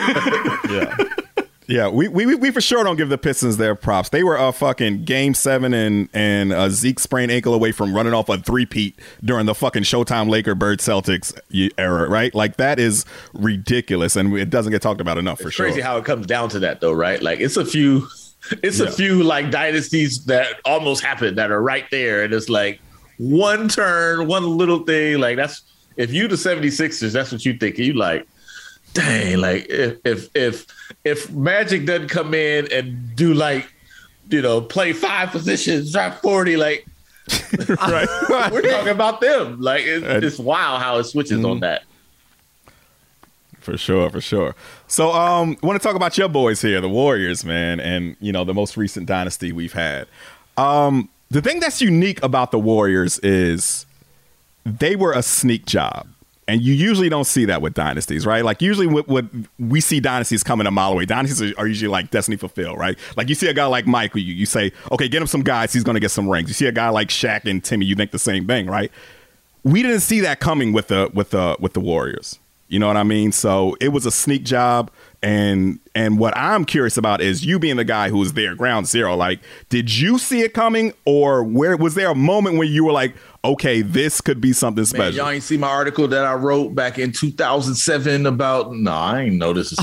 Yeah, we for sure don't give the Pistons their props. They were a fucking Game 7 and Zeke sprained ankle away from running off a three-peat during the fucking Showtime Laker Bird Celtics era, right? Like, that is ridiculous, and it doesn't get talked about enough for sure. It's crazy how it comes down to that, though, right? Like, it's a few like dynasties that almost happened that are right there, and it's like one turn, one little thing. Like, that's if you the 76ers, that's what you think. You like, dang, like if Magic doesn't come in and do like, you know, play 5 positions, drop 40, like right. We're talking about them. Like it's wild how it switches on that. For sure. So I want to talk about your boys here, the Warriors, man, and you know, the most recent dynasty we've had. The thing that's unique about the Warriors is they were a sneak job. And you usually don't see that with dynasties, right? Like usually what we see dynasties coming a mile away. Dynasties are usually like destiny fulfilled, right? Like you see a guy like Michael, you say, okay, get him some guys, he's going to get some rings. You see a guy like Shaq and Timmy, you think the same thing, right? We didn't see that coming with the Warriors. You know what I mean? So it was a sneak job. And what I'm curious about is you being the guy who was there, ground zero. Like, did you see it coming, or where was there a moment when you were like, okay, this could be something special? Man, y'all ain't see my article that I wrote back in 2007 about? No, I ain't know this.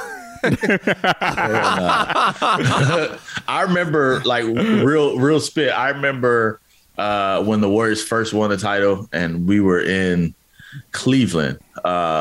I remember, like, real spit. I remember when the Warriors first won the title, and we were in Cleveland.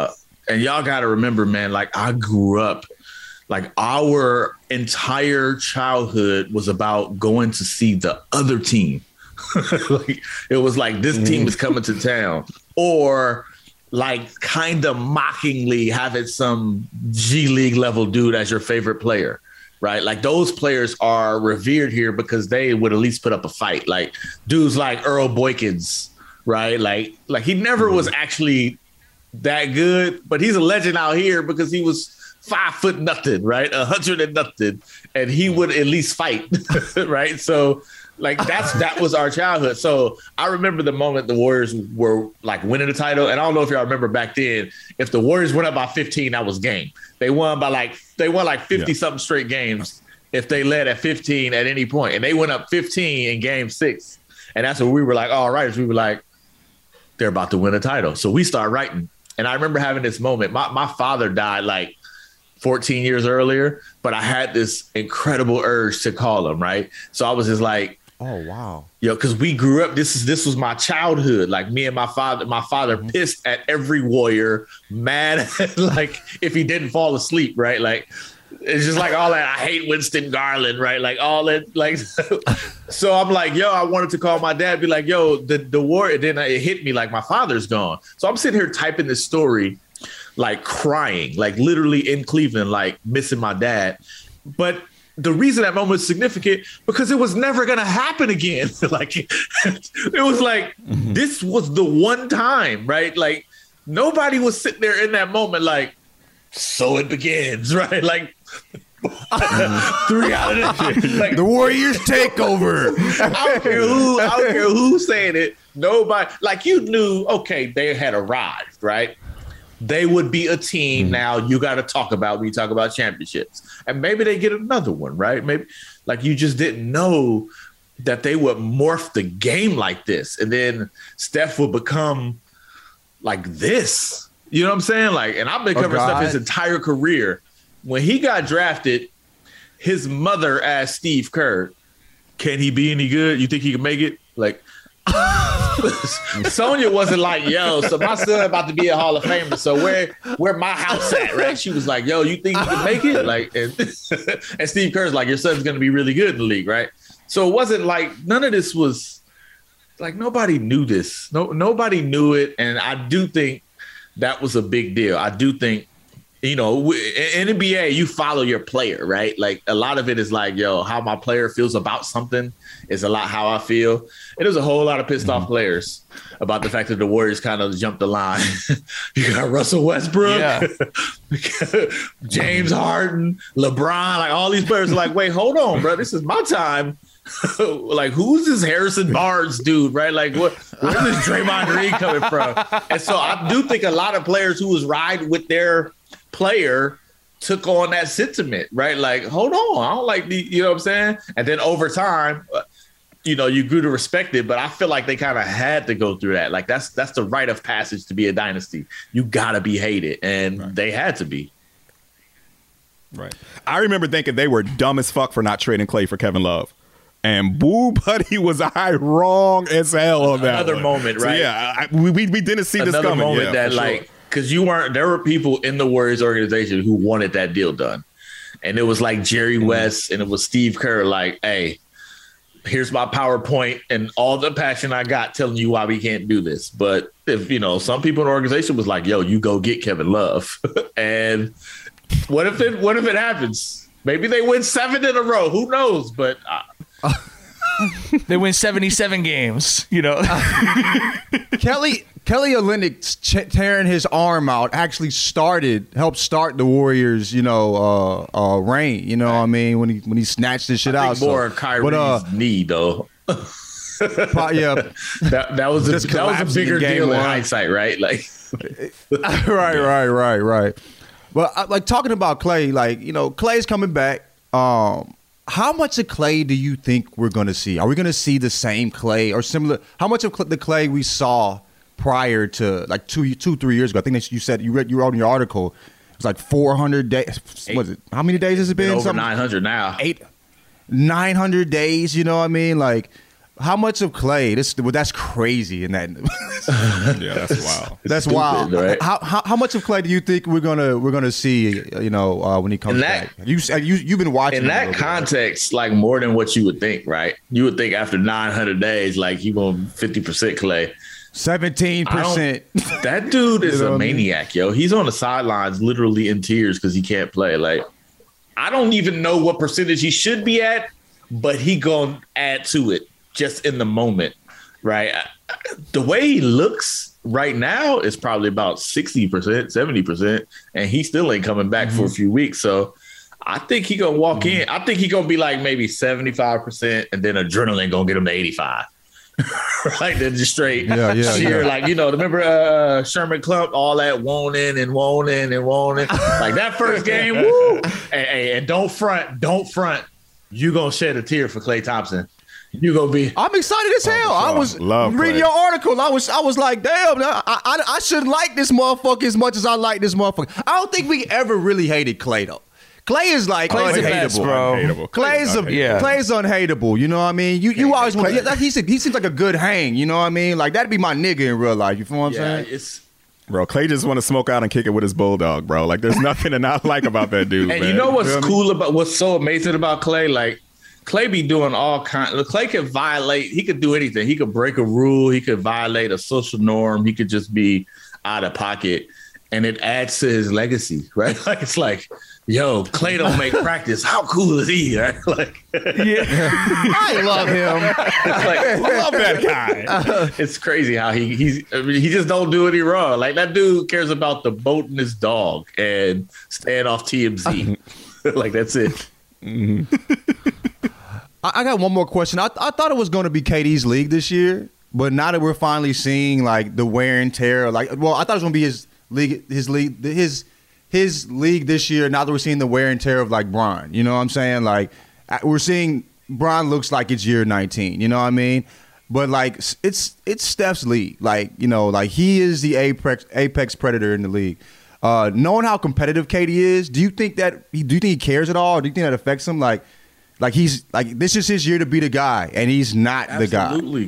And y'all got to remember, man, like I grew up, like our entire childhood was about going to see the other team. Like it was like this team is coming to town, or like kind of mockingly having some G League level dude as your favorite player, right? Like those players are revered here because they would at least put up a fight. Like dudes like Earl Boykins, right? Like he never was actually that good, but he's a legend out here because he was 5 foot nothing, right? 100 and nothing, and he would at least fight, right? So. Like that was our childhood. So I remember the moment the Warriors were like winning the title. And I don't know if y'all remember back then, if the Warriors went up by 15, that was game. They won like 50 something straight games if they led at 15 at any point. And they went up 15 in game 6. And that's when we were like, all right, we were like, they're about to win a title. So we start writing. And I remember having this moment. My father died like 14 years earlier, but I had this incredible urge to call him, right? So I was just like, oh, wow. Yo, because we grew up, this was my childhood. Like me and my father pissed at every Warrior, mad like if he didn't fall asleep, right? Like it's just like all that. I hate Winston Garland, right? Like all that, like so I'm like, yo, I wanted to call my dad, be like, yo, the Warrior, then it hit me like my father's gone. So I'm sitting here typing this story, like crying, like literally in Cleveland, like missing my dad. But the reason that moment is significant because it was never going to happen again. Like it was like, this was the one time, right? Like nobody was sitting there in that moment. Like, so it begins, right? Like 3 out of the, like the Warriors take over. I don't care who's saying it. Nobody, like you knew, okay, they had arrived, right? They would be a team now you got to talk about when you talk about championships. And maybe they get another one, right? Maybe like you just didn't know that they would morph the game like this. And then Steph would become like this. You know what I'm saying? Like, and I've been covering Steph his entire career. When he got drafted, his mother asked Steve Kerr, can he be any good? You think he can make it? Like, Sonia wasn't like, yo, so my son about to be a Hall of Famer, so where my house at, right? She was like, yo, you think you can make it? Like, and Steve Kerr's like, your son's gonna be really good in the league, right? So it wasn't like none of this was like nobody knew this. Nobody knew it, and I do think that was a big deal. I do think, you know, in NBA, you follow your player, right? Like a lot of it is like, yo, how my player feels about something is a lot how I feel. And there's a whole lot of pissed off players about the fact that the Warriors kind of jumped the line. You got Russell Westbrook, James Harden, LeBron, like all these players are like, wait, hold on, bro. This is my time. Like, who's this Harrison Barnes dude, right? Like, where's this Draymond Green coming from? And so I do think a lot of players who was riding with their player took on that sentiment, right? Like, hold on, I don't like the, you know what I'm saying? And then over time, you know, you grew to respect it, but I feel like they kind of had to go through that. Like that's the rite of passage to be a dynasty. You gotta be hated, and they had to be. Right. I remember thinking they were dumb as fuck for not trading Klay for Kevin Love. And boo, buddy, was I wrong as hell on that Another moment, right? So, yeah, we didn't see this coming. Another moment that, like, because there were people in the Warriors organization who wanted that deal done. And it was like Jerry West and it was Steve Kerr, like, hey, here's my PowerPoint and all the passion I got telling you why we can't do this. But if, you know, some people in the organization was like, yo, you go get Kevin Love. And what if it happens? Maybe they win 7 in a row. Who knows? But they win 77 games, you know. Kelly Olynyk tearing his arm out actually helped start the Warriors, you know, reign. You know what I mean? When he snatched this shit out. More Kyrie's knee though. Yeah, that was a bigger deal in hindsight, right? Like, right. But like talking about Klay, like, you know, Klay's coming back. How much of Klay do you think we're going to see? Are we going to see the same Klay or similar? How much of the Klay we saw prior to like 2-3 years ago? I think that you wrote in your article. It was like 400 days. Was it? How many days has it been? Over 900 now. 900 days. You know what I mean? Like, How much of Clay? That's crazy in that. Yeah, that's wild. That's stupid, wild. right? How much of Clay do you think we're gonna see? When he comes back. You've been watching in that context, like more than what you would think, right? You would think after 900 days, like he going 50% Clay. 17%. That dude is You know a what I mean? maniac, yo. He's on the sidelines, literally in tears because he can't play. Like, I don't even know what percentage he should be at, but he gonna add to it just in the moment, right? The way he looks right now is probably about 60%, 70%, and he still ain't coming back for a few weeks. So I think he gonna walk in. I think he gonna be like maybe 75%, and then adrenaline gonna get him to 85. Right, then just straight sheer, like, remember Sherman Klump, all that wanting. Like that first game, woo! And don't front. You gonna shed a tear for Klay Thompson. You gonna be. I'm excited as hell. I was reading your article. I was like, damn, I shouldn't like this motherfucker as much as I like this motherfucker. I don't think we ever really hated Klay though. Clay is like Clay's unhateable, bro. Clay's unhateable. You know what I mean? You always want. He seems like a good hang. You know what I mean? Like that'd be my nigga in real life. You feel what I'm saying? Bro, Clay just want to smoke out and kick it with his bulldog, bro. Like there's nothing to not like about that dude. And man. you know what's cool about what's so amazing about Clay? Like Clay be doing all kinds. Clay could violate. He could do anything. He could break a rule. He could violate a social norm. He could just be out of pocket, and it adds to his legacy, right? Like it's like, yo, Clay don't make practice. How cool is he? Right? Like, I love him. Like, I love that guy. It's crazy how he just don't do any wrong. Like that dude cares about the boat and his dog and staying off TMZ. Like that's it. I got one more question. I thought it was going to be KD's league this year, but now that we're finally seeing like the wear and tear, I thought it was going to be his league this year. Now that we're seeing the wear and tear of like Bron, you know what I'm saying? Like we're seeing Bron looks like it's year 19. You know what I mean? But like it's Steph's league. Like like he is the apex predator in the league. Knowing how competitive KD is, do you think he cares at all? Or do you think that affects him? Like he's like this is his year to be the guy, and he's not the guy. Absolutely,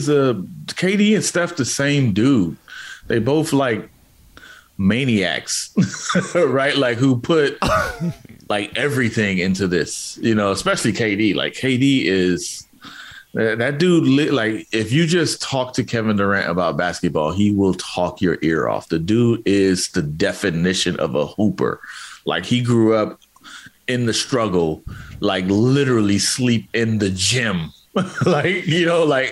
KD and Steph the same dude. They both like maniacs, right? Like who put like everything into this, especially KD. Like KD is that dude. Like if you just talk to Kevin Durant about basketball, he will talk your ear off. The dude is the definition of a hooper. Like he grew up in the struggle, like literally sleep in the gym. The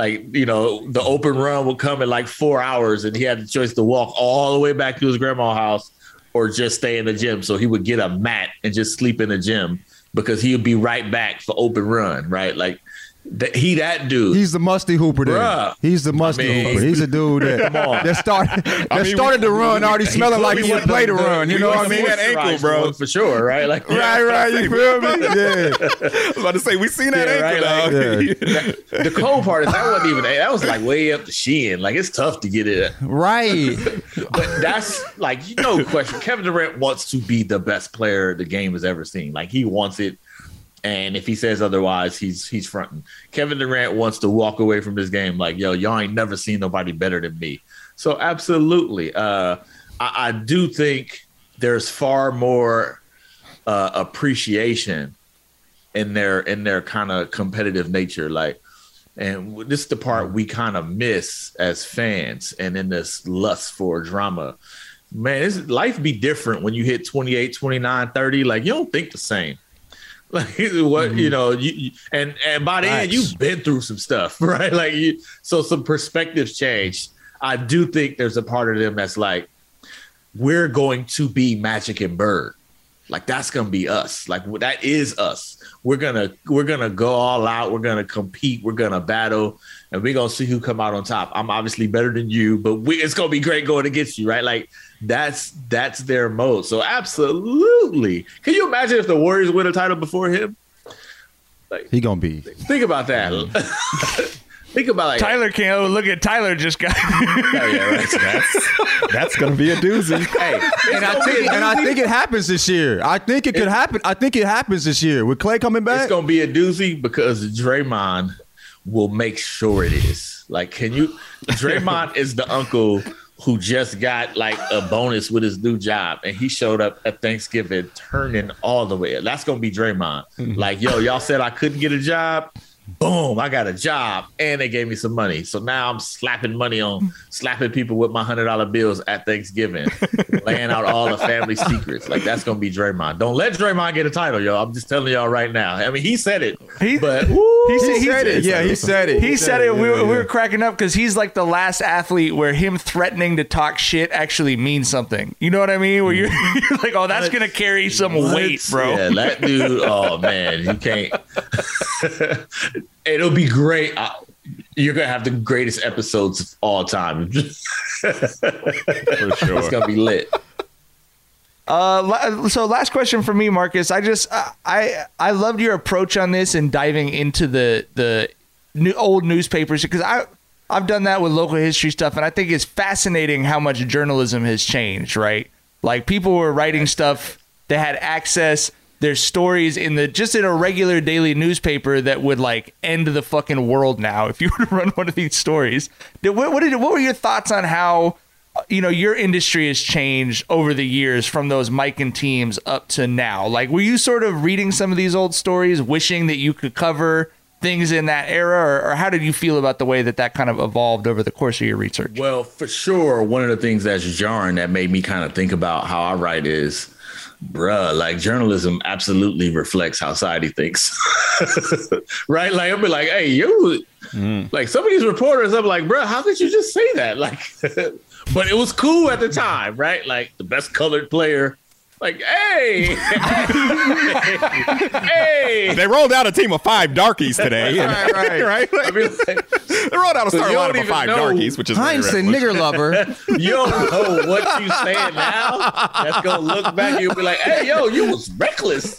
open run would come in like 4 hours and he had the choice to walk all the way back to his grandma's house or just stay in the gym. So he would get a mat and just sleep in the gym because he would be right back for open run, right? Like that dude. He's the musty hooper there. Bruh. He's the musty hooper. He's a dude that started to run already smelling like he had played to run. You know what I mean? That ankle, bro. For sure, right? Like right. You feel me? Yeah. I was about to say, we seen that ankle, right? dog. The cold part is that was like way up the shin. Like it's tough to get it. Right. But that's like, no question. Kevin Durant wants to be the best player the game has ever seen. Like he wants it. And if he says otherwise, he's fronting. Kevin Durant wants to walk away from this game like, yo, y'all ain't never seen nobody better than me. So absolutely. I do think there's far more appreciation in their kind of competitive nature. Like, and this is the part we kind of miss as fans and in this lust for drama. Man, life be different when you hit 28, 29, 30. Like, you don't think the same. Like what you and by the end you've been through some stuff, right? Like so some perspectives change. I do think there's a part of them that's like, we're going to be Magic and Bird. Like that's gonna be us. Like that is us. We're gonna go all out. We're gonna compete. We're gonna battle, and we're gonna see who come out on top. I'm obviously better than you, but it's gonna be great going against you, right? Like that's their mode. So absolutely. Can you imagine if the Warriors win a title before him? Like he gonna be. Think about that. Think about like Tyler can't look at Tyler just got. That's gonna be a doozy. Hey, and I think it happens this year. I think it could happen. I think it happens this year with Clay coming back. It's gonna be a doozy because Draymond will make sure it is. Like, can you? Draymond is the uncle who just got like a bonus with his new job, and he showed up at Thanksgiving turning all the way. That's gonna be Draymond. Like, yo, y'all said I couldn't get a job. Boom, I got a job, and they gave me some money. So now I'm slapping people with my $100 bills at Thanksgiving, laying out all the family secrets. Like, that's gonna be Draymond. Don't let Draymond get a title, yo. I'm just telling y'all right now. I mean, he said it, but He said it. Yeah, he said it. He said it. We were cracking up because he's like the last athlete where him threatening to talk shit actually means something. You know what I mean? Where you're like, oh, that's gonna carry some weight, bro. Yeah, that dude. Oh man, you can't. It'll be great. You're gonna have the greatest episodes of all time. For sure, it's gonna be lit. So last question for me, Marcus. I loved your approach on this and diving into the old newspapers, because I've done that with local history stuff, and I think it's fascinating how much journalism has changed. Right, like people were writing stuff, they had access. There's stories in a regular daily newspaper that would like end the fucking world now if you were to run one of these stories. What were your thoughts on how, your industry has changed over the years from those Mike and teams up to now? Like, were you sort of reading some of these old stories, wishing that you could cover things in that era, or how did you feel about the way that kind of evolved over the course of your research? Well, for sure, one of the things that's jarring that made me kind of think about how I write is, bruh, like journalism absolutely reflects how society thinks. Right? Like, I'll be like, hey, you, like some of these reporters, I'm like, bruh, how could you just say that? Like, but it was cool at the time, right? Like the best colored player. Like, hey, hey. They rolled out a team of 5 darkies today. Right. I mean, like, they rolled out a starting lineup of 5 darkies, which is Heinz the nigger lover. You don't know what you saying now. That's gonna look back. You'll be like, hey, yo, you was reckless.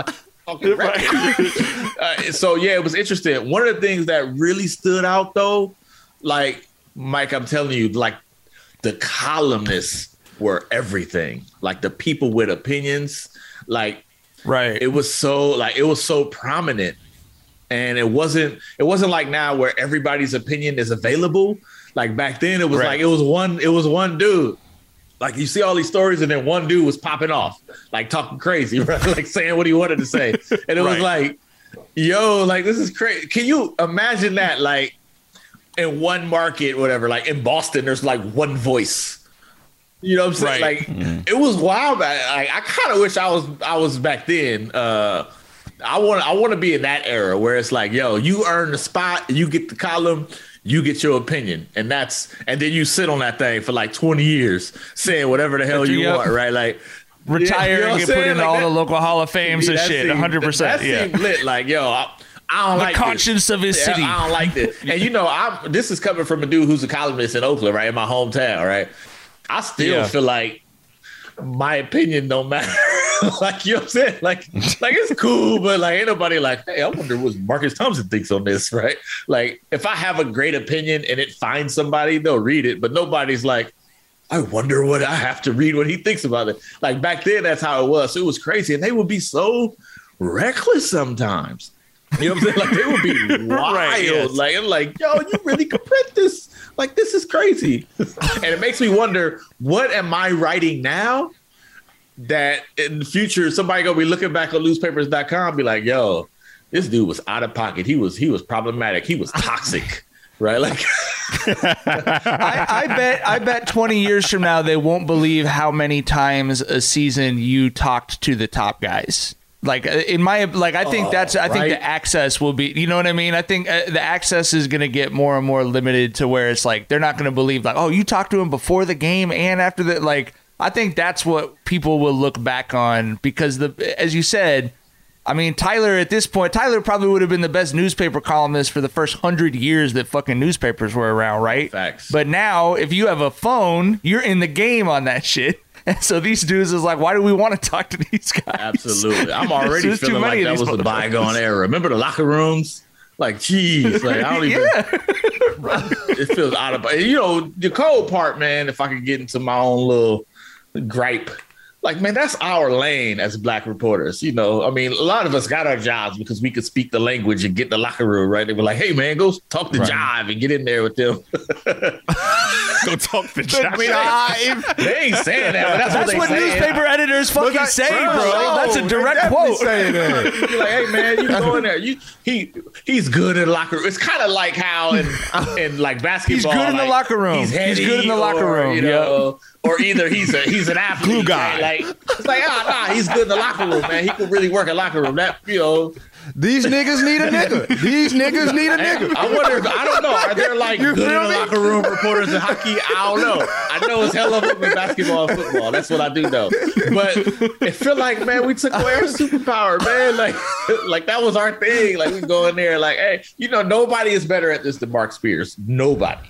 So yeah, it was interesting. One of the things that really stood out, though, like Mike, I'm telling you, like the columnists were everything. Like the people with opinions, like it was so prominent, and it wasn't like now where everybody's opinion is available. Like back then, it was like it was one dude. Like you see all these stories, and then one dude was popping off, like talking crazy, right? Like saying what he wanted to say, and it was like, yo, like this is crazy. Can you imagine that? Like in one market, whatever. Like in Boston, there's like one voice. You know what I'm saying? Like it was wild. I kind of wish I was back then. I want to be in that era where it's like, yo, you earn the spot, you get the column, you get your opinion, and then you sit on that thing for like 20 years saying whatever the hell you want, right? Like retire and get put into all the local Hall of Fames and shit. 100%. That seemed lit. Like, yo, I don't like the conscience of his city. I don't like this. And this is coming from a dude who's a columnist in Oakland, right, in my hometown, right? I still feel like my opinion don't matter. Like, you know what I'm saying? Like it's cool, but like ain't nobody like, hey, I wonder what Marcus Thompson thinks on this, right? Like if I have a great opinion and it finds somebody, they'll read it, but nobody's like, I wonder what I have to read what he thinks about it. Like back then, that's how it was. So it was crazy, and they would be so reckless sometimes. You know what I'm saying? Like they would be wild. Like, yo, you really could print this. Like, this is crazy. And it makes me wonder, what am I writing now that in the future somebody gonna be looking back on newspapers.com and be like, yo, this dude was out of pocket. He was problematic. He was toxic. Right? Like I bet 20 years from now they won't believe how many times a season you talked to the top guys. Like I think the access will be, you know what I mean? I think the access is going to get more and more limited to where it's like, they're not going to believe like, oh, you talked to him before the game and after that. Like, I think that's what people will look back on because as you said, I mean, Tyler at this point, Tyler probably would have been the best newspaper columnist for the first 100 years that fucking newspapers were around. Right. Facts. But now if you have a phone, you're in the game on that shit. And so these dudes is like, why do we want to talk to these guys? Absolutely. I'm already feeling like that was the bygone era. Remember the locker rooms? Like, geez, like I don't even. It feels out of. You know, the cold part, man. If I could get into my own little gripe, like, man, that's our lane as black reporters. You know, I mean, a lot of us got our jobs because we could speak the language and get in the locker room, right? They were like, hey, man, go talk to Jive and get in there with them. Go talk to Jive. They ain't saying that, but that's what newspaper editors fucking say, bro. That's a direct quote. You're like, hey, man, you go in there. He's good in the locker room. It's kind of like how in like basketball. He's good in the locker room. He's good in the locker room. You know, or either he's an athlete. Glue guy. Like, it's like, he's good in the locker room, man. He could really work in the locker room. That, you know. These niggas need a nigga. I wonder, I don't know. Are there like good in the locker room reporters in hockey? I don't know. I know it's hell of them in basketball and football. That's what I do know. But it feel like, man, we took away our superpower, man. Like that was our thing. Like we go in there like, hey, you know, nobody is better at this than Mark Spears. Nobody.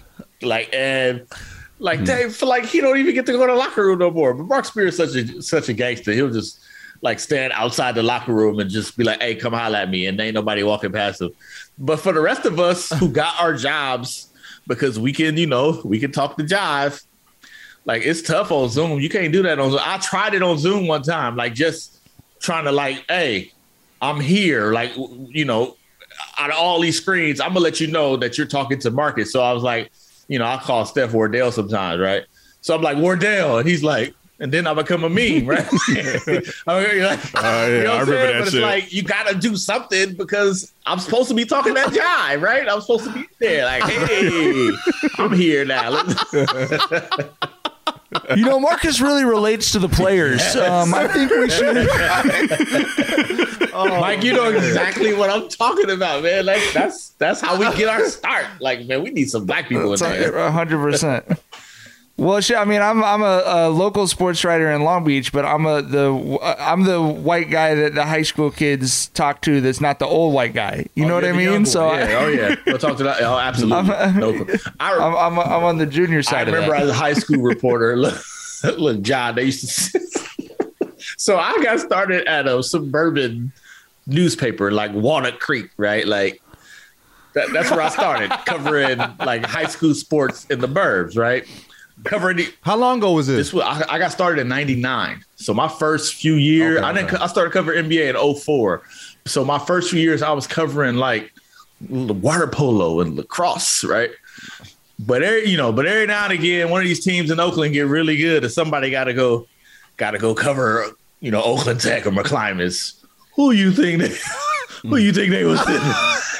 Dave, feel like he don't even get to go to the locker room no more. But Mark Spears is such a gangster. He'll just like stand outside the locker room and just be like, hey, come holler at me. And ain't nobody walking past him. But for the rest of us who got our jobs because we can talk to Jive, like it's tough on Zoom. You can't do that on Zoom. I tried it on Zoom one time, like just trying to like, hey, I'm here. Like, you know, out of all these screens, I'm going to let you know that you're talking to Marcus. So I was like, you know, I call Steph Wardell sometimes, right? So I'm like, Wardell. And he's like, and then I become a meme, right? I remember that but it's like, you got to do something because I'm supposed to be talking that jive, right? I'm supposed to be there like, hey, I'm here now. You know, Marcus really relates to the players. I think we should. Mike, you know exactly what I'm talking about, man. Like that's how we get our start. Like, man, we need some black people in there. 100%. Well, shit. I mean, I'm a local sports writer in Long Beach, but I'm the white guy that the high school kids talk to. That's not the old white guy. You know what I mean? So we'll talk to that. Oh, absolutely. I'm on the junior side. I remember as a high school reporter. Look, John. They used to. So I got started at a suburban newspaper like Walnut Creek, right? Like that's where I started covering like high school sports in the burbs, right? How long ago was this? I got started in '99. So my first few years, I started covering NBA in 2004. So my first few years, I was covering like water polo and lacrosse, right? But every now and again, one of these teams in Oakland get really good, and somebody got to go cover, you know, Oakland Tech or McClimus. Who you think they was sitting?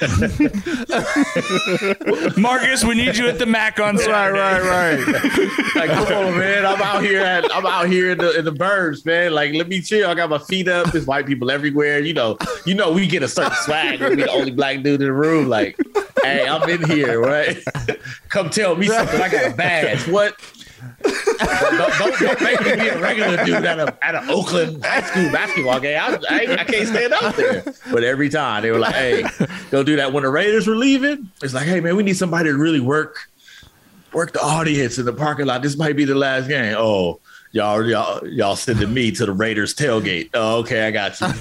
Marcus, we need you at the Mac on Saturday. Right. Like, come on, man. I'm out here in the burbs, man. Like, let me chill. I got my feet up. There's white people everywhere. You know, we get a certain swag. We the only black dude in the room. Like, hey, I'm in here, right? Come tell me something. I got a badge. What? Don't make me be a regular dude at an Oakland high school basketball game. I can't stand out there. But every time they were like, hey, go do that. When the Raiders were leaving, it's like, hey, man, we need somebody to really work the audience in the parking lot. This might be the last game. Oh, y'all sending me to the Raiders tailgate. Oh, okay, I got you.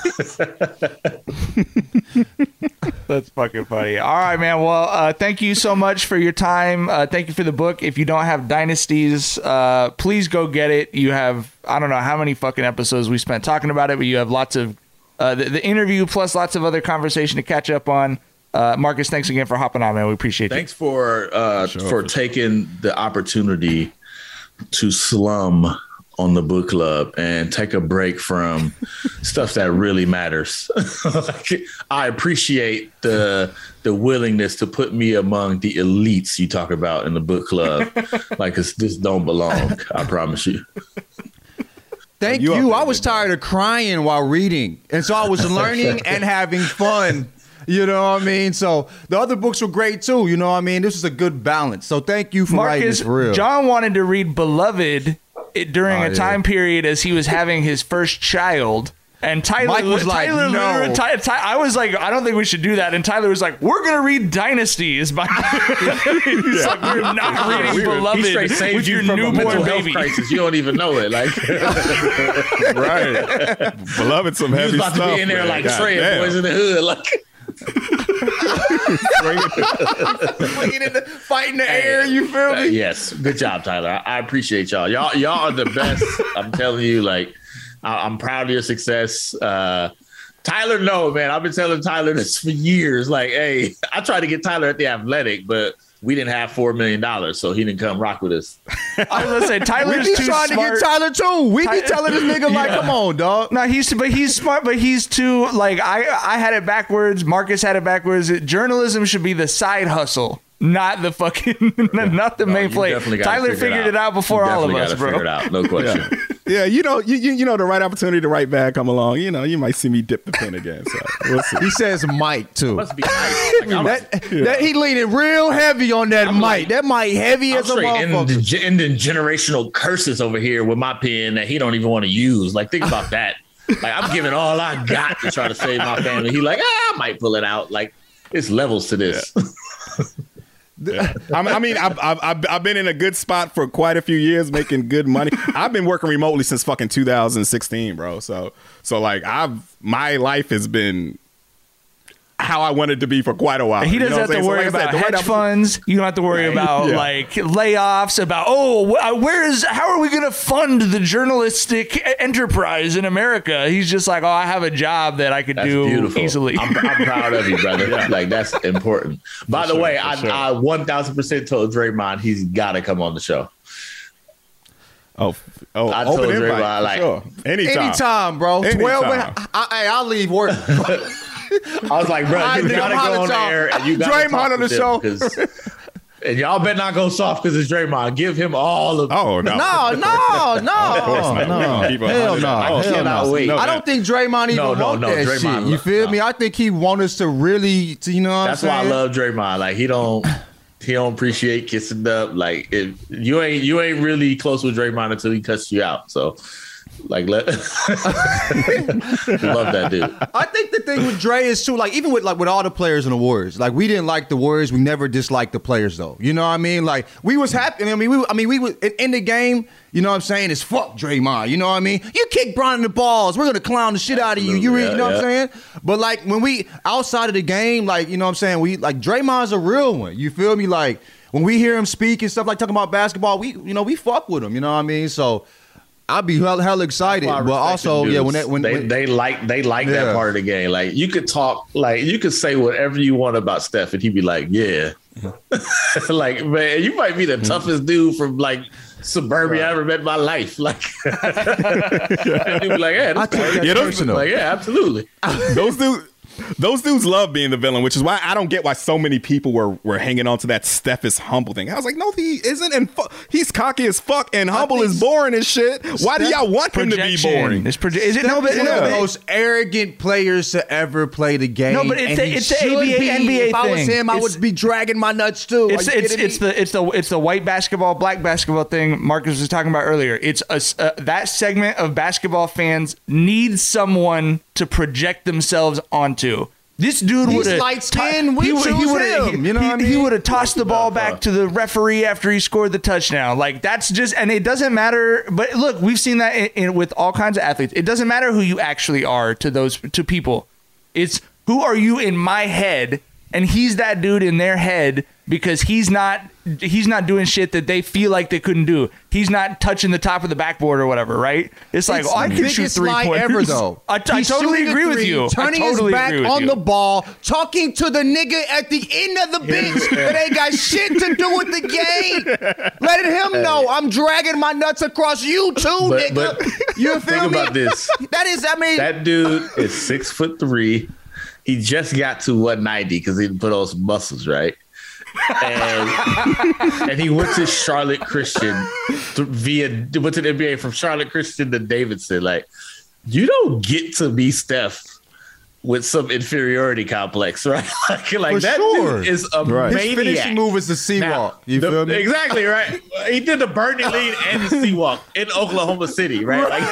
That's fucking funny. All right, man. Well, thank you so much for your time. Thank you for the book. If you don't have Dynasties, please go get it. You have, I don't know how many fucking episodes we spent talking about it, but you have lots of the interview plus lots of other conversation to catch up on. Marcus, thanks again for hopping on, man. We appreciate it. Thanks for taking the opportunity to slum on the book club and take a break from stuff that really matters. I appreciate the willingness to put me among the elites you talk about in the book club. Like, this don't belong. I promise you. Thank you. I was tired of crying while reading. And so I was learning and having fun. You know what I mean? So the other books were great too. You know what I mean? This is a good balance. So thank you for writing this for real. John wanted to read Beloved during a time period as he was having his first child. And Tyler was like, no. I was like, I don't think we should do that. And Tyler was like, we're going to read Dynasties. He's like, we're not reading Beloved with your newborn baby. Crisis. You don't even know it. Like, right. Beloved, some heavy stuff. He was about to be in there like Trey and Boys in the Hood. Like, Fighting the air, you feel me? Yes, good job, Tyler. I appreciate y'all. Y'all are the best. I'm telling you, like, I'm proud of your success. Tyler, no, man. I've been telling Tyler this for years. Like, hey, I tried to get Tyler at the Athletic, but we didn't have $4 million, so he didn't come rock with us. I was gonna say Tyler's we be too trying smart. to get Tyler too. We be telling this nigga like, come on, dog. No, he's smart, but he's too like I had it backwards. Marcus had it backwards. Journalism should be the side hustle, not the fucking not the main play. Tyler figured it out before all of us, bro. Figure it out, no question. Yeah, you know, the right opportunity, the right bag come along. You know, you might see me dip the pen again. So we'll see. He says Mike too. Must be Mike. That he leaning real heavy on that Mike. That Mike heavy as a motherfucker. Ending generational curses over here with my pen that he don't even want to use. Like, think about that. Like, I'm giving all I got to try to save my family. He like, I might pull it out. Like, it's levels to this. Yeah. I mean, I've been in a good spot for quite a few years, making good money. I've been working remotely since fucking 2016, bro. So like my life has been how I wanted to be for quite a while. He doesn't have to worry about hedge funds. You don't have to worry about like layoffs. About how are we going to fund the journalistic enterprise in America? He's just like, I have a job that I could do beautiful. easily. I'm proud of you, brother. Like, that's important. By the way, I 1,000% told Draymond he's got to come on the show. I told Draymond, like, sure. Anytime, bro. Anytime. 12. I'll leave work. I was like, bro, you gotta go on there and you gotta Draymond on the show. And y'all better not go soft because it's Draymond. Give him all of. Oh no, no. Of course not. No. Hell no. I cannot wait. I don't think Draymond even want that Draymond, shit. You feel me? I think he want us to really, you know what That's I'm why I saying? love Draymond. Like, he don't appreciate kissing up. Like, you ain't really close with Draymond until he cuts you out. So, like, love that dude. I think the thing with Dre is too, like, even with all the players in the Warriors, like, we didn't like the Warriors. We never disliked the players, though. You know what I mean? Like, we was happy. We were in the game. You know what I'm saying? It's fuck Draymond. You know what I mean? You kick Bron in the balls, we're gonna clown the shit out of you. You know what I'm saying? But like, when we outside of the game, like, you know what I'm saying? We like Draymond's a real one. You feel me? Like, when we hear him speak and stuff, like talking about basketball, we fuck with him. You know what I mean? So I'd be hella excited, but also, when they like that part of the game. Like, you could talk, like, you could say whatever you want about Steph, and he'd be like, yeah, like, man, you might be the toughest dude from like suburbia I ever met in my life. Like, and he'd be like, yeah, I take that personal. Like, yeah, absolutely. Those dudes love being the villain, which is why I don't get why so many people were hanging on to that Steph is humble thing. I was like, no, he isn't, and he's cocky as fuck, and humble is boring as shit. Why do y'all want him to be boring? Is it one of the most arrogant players to ever play the game? No, but it's the NBA If I was thing. him, I would be dragging my nuts too. It's the white basketball, black basketball thing Marcus was talking about earlier. It's that segment of basketball fans need someone to project themselves onto. This dude would have light skinned. We choose him. You know what I mean? He would have tossed the ball back to the referee after he scored the touchdown. Like, that's just, and it doesn't matter. But look, we've seen that with all kinds of athletes. It doesn't matter who you actually are to people. It's who are you in my head, and he's that dude in their head because he's not doing shit that they feel like they couldn't do. He's not touching the top of the backboard or whatever, right? It's like, I can shoot 3 pointers. Ever, though. I totally agree with you. Turning his back on the ball, talking to the nigga at the end of the bench that ain't got shit to do with the game. Letting him know I'm dragging my nuts across you too, nigga. But you feel think me? about this. That dude is 6'3". He just got to 190 because he put on some muscles, right? And he went to Charlotte Christian went to the NBA from Charlotte Christian to Davidson. Like, you don't get to be Steph with some inferiority complex, right? like that dude is a maniac. His finishing move is the C-walk. You feel me? Exactly, right? He did the Bernie lead and the C-walk in Oklahoma City, right? Like,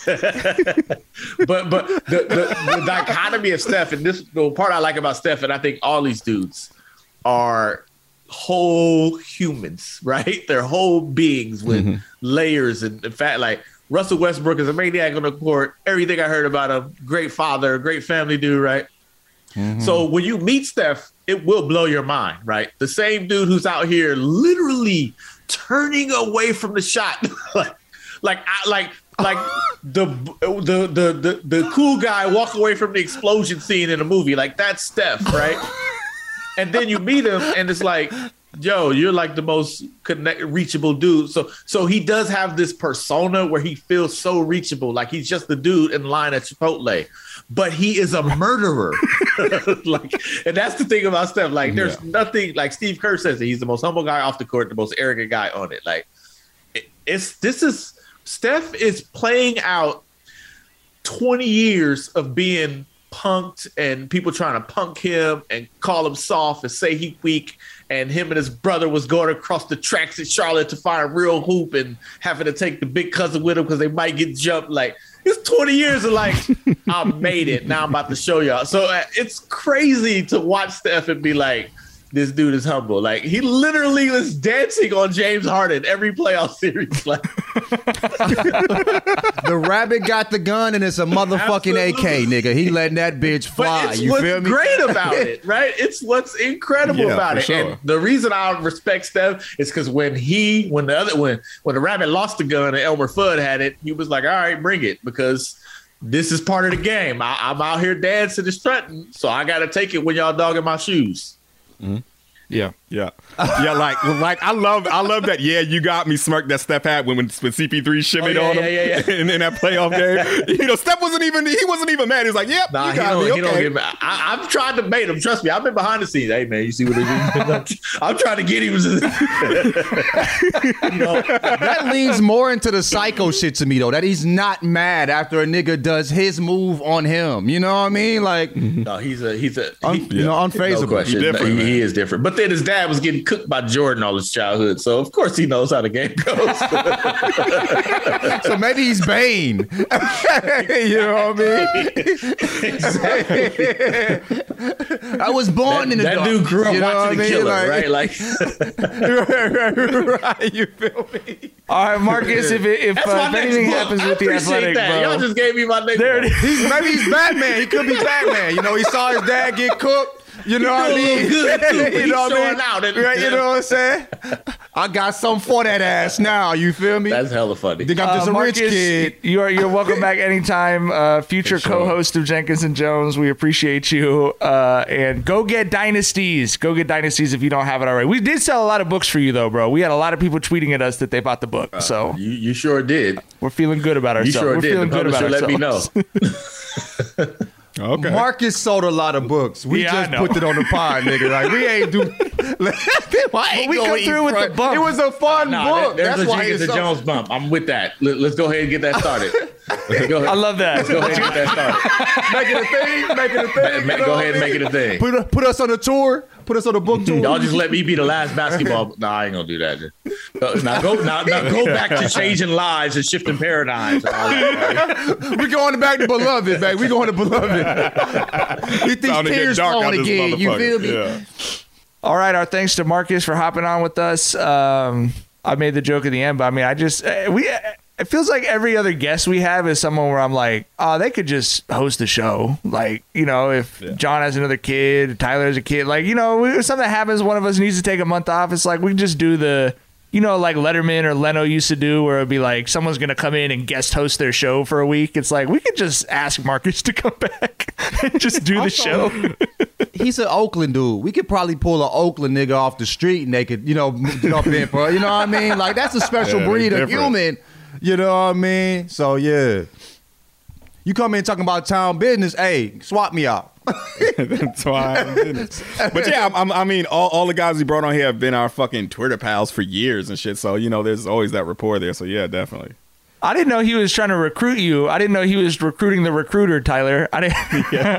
but the dichotomy of Steph, and this the part I like about Steph, and I think all these dudes are whole humans, right? They're whole beings with layers and in fact, like Russell Westbrook is a maniac on the court. Everything I heard about him, great father, great family dude, right? Mm-hmm. So when you meet Steph, it will blow your mind, right? The same dude who's out here literally turning away from the shot, like the cool guy walk away from the explosion scene in a movie. Like, that's Steph, right? And then you meet him, and it's like, yo, you're like the most reachable dude. So he does have this persona where he feels so reachable, like he's just the dude in line at Chipotle, but he is a murderer. And that's the thing about Steph. Like, there's nothing, like Steve Kerr says, he's the most humble guy off the court, the most arrogant guy on it. Like, Steph is playing out 20 years of being punked and people trying to punk him and call him soft and say he weak, and him and his brother was going across the tracks in Charlotte to find a real hoop and having to take the big cousin with him because they might get jumped. Like, it's 20 years of like, I made it, now I'm about to show y'all. So it's crazy to watch Steph and be like, this dude is humble. Like, he literally was dancing on James Harden every playoff series. Like, the rabbit got the gun and it's a motherfucking AK, nigga. He letting that bitch fly. But it's You feel me? great about it, right? It's what's incredible about it. Sure. And the reason I respect Steph is because when the rabbit lost the gun and Elmer Fudd had it, he was like, all right, bring it, because this is part of the game. I'm out here dancing and strutting, so I got to take it when y'all dogging my shoes. Mm-hmm. Yeah. Like I love that. Yeah, you got me smirk that Steph had when CP3 shimmied on him in that playoff game. You know, Steph wasn't even mad. He was like, "Yep, nah, you got me." Okay. He don't get mad. I've tried to bait him. Trust me, I've been behind the scenes. Hey man, you see what it is? I'm trying to get him. That leans more into the psycho shit to me, though. That he's not mad after a nigga does his move on him. You know what I mean? Like, no, he's unfazable. No question. He is different. But then his dad was getting cooked by Jordan all his childhood, so of course he knows how the game goes. So maybe he's Bane. You know what I mean? Exactly. I was born in the dark. That dude grew up watching The Killer, like, right? Like, right. You feel me? All right, Marcus. If anything happens with the Athletic, bro, y'all just gave me my name. There it is. Maybe he's Batman. He could be Batman. You know, he saw his dad get cooked. You know what I mean? You know what I mean? Right, you know what I'm saying? I got something for that ass now. You feel me? That's hella funny. Think I'm just a Marcus, rich kid. You're welcome back anytime. Future co-host of Jenkins and Jones. We appreciate you. And go get Dynasties. Go get Dynasties if you don't have it already. We did sell a lot of books for you though, bro. We had a lot of people tweeting at us that they bought the book. So you sure did. We're feeling good about ourselves. You sure We're did. feeling The good about publisher ourselves. let me know. Okay. Marcus sold a lot of books. We just put it on the pod, nigga. Like, we ain't do. We come through with the bump. It was a fun book. There's That's a why Jenkins it's and Jones bump. I'm with that. Let's go ahead and get that started. Go ahead. I love that. Let's go ahead and get that started. Make it a thing. Go ahead and make it a thing. Put us on a tour. Put us on a book tour. Y'all just let me be the last basketball. Nah, I ain't gonna do that. Now go back to changing lives and shifting paradigms. And all that, right? We're going back to Beloved, baby. We're going to Beloved. Get these tears flowing again. You feel me? Yeah. All right. Our thanks to Marcus for hopping on with us. I made the joke at the end, but I mean, it feels like every other guest we have is someone where I'm like, oh, they could just host the show. Like, you know, if John has another kid, Tyler has a kid, like, you know, if something happens, one of us needs to take a month off. It's like, we can just do the, you know, like Letterman or Leno used to do, where it'd be like, someone's going to come in and guest host their show for a week. It's like, we could just ask Marcus to come back and just do the show. He's an Oakland dude. We could probably pull an Oakland nigga off the street and they could, you know, jump in for, you know what I mean? Like, that's a special breed of human. You know what I mean? So, yeah. You come in talking about town business, hey, swap me out. That's why I'm doing it. But yeah, I mean, all the guys we brought on here have been our fucking Twitter pals for years and shit. So, you know, there's always that rapport there. So, yeah, definitely. I didn't know he was trying to recruit you. I didn't know he was recruiting the recruiter, Tyler. I didn't.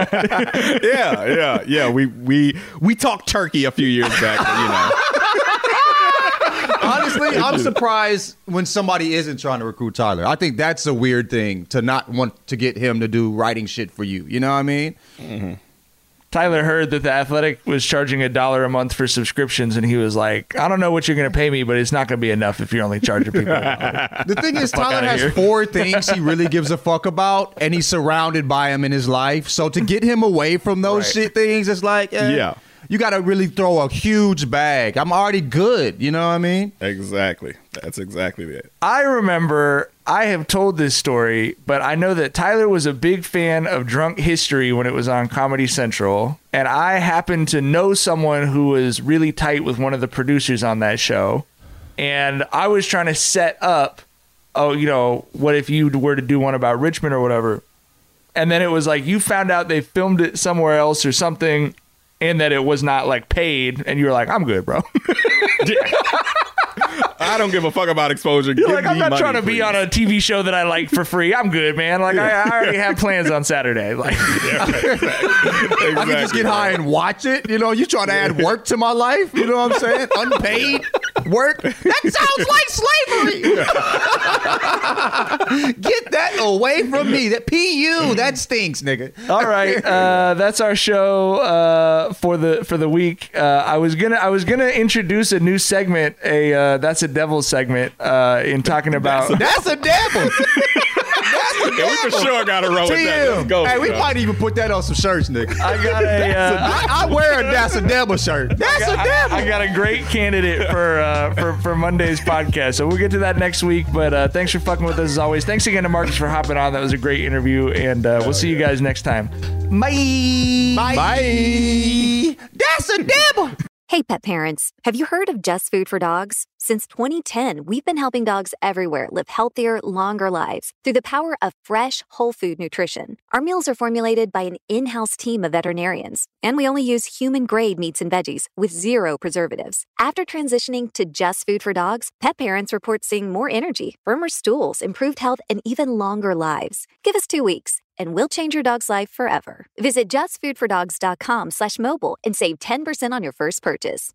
Yeah. We talked turkey a few years back, you know. Honestly, I'm surprised when somebody isn't trying to recruit Tyler. I think that's a weird thing, to not want to get him to do writing shit for you. You know what I mean? Mm-hmm. Tyler heard that The Athletic was charging $1 a month for subscriptions, and he was like, I don't know what you're going to pay me, but it's not going to be enough if you're only charging people $1. The thing is, Tyler has 4 things he really gives a fuck about, and he's surrounded by them in his life. So to get him away from those shit things, it's like, you got to really throw a huge bag. I'm already good. You know what I mean? Exactly. That's exactly it. I remember, I have told this story, but I know that Tyler was a big fan of Drunk History when it was on Comedy Central. And I happened to know someone who was really tight with one of the producers on that show. And I was trying to set up, what if you were to do one about Richmond or whatever. And then it was like, you found out they filmed it somewhere else or something, and that it was not like paid. And you were like, I'm good, bro. I don't give a fuck about exposure. You're like, I'm not trying to be on a TV show that I like for free. I'm good, man. Like, I already have plans on Saturday. Like, exactly. I can just get high and watch it. You trying to add work to my life. You know what I'm saying? Unpaid work. That sounds like slavery. Get that away from me. That PU. That stinks, nigga. All right, that's our show for the week. I was gonna introduce a new segment. That's a devil segment in talking about that's a devil. Yeah, we for sure got to roll with that. Let's go. Hey, we might even put that on some shirts, nigga. I got I wear a That's a Devil shirt. That's a devil. I got a great candidate for Monday's podcast. So we'll get to that next week. But thanks for fucking with us as always. Thanks again to Marcus for hopping on. That was a great interview. And we'll see you guys next time. Bye. Bye. That's a devil. Hey, pet parents, have you heard of Just Food for Dogs? Since 2010, we've been helping dogs everywhere live healthier, longer lives through the power of fresh, whole food nutrition. Our meals are formulated by an in-house team of veterinarians, and we only use human-grade meats and veggies with 0 preservatives. After transitioning to Just Food for Dogs, pet parents report seeing more energy, firmer stools, improved health, and even longer lives. Give us 2 weeks, and we'll change your dog's life forever. Visit justfoodfordogs.com/mobile and save 10% on your first purchase.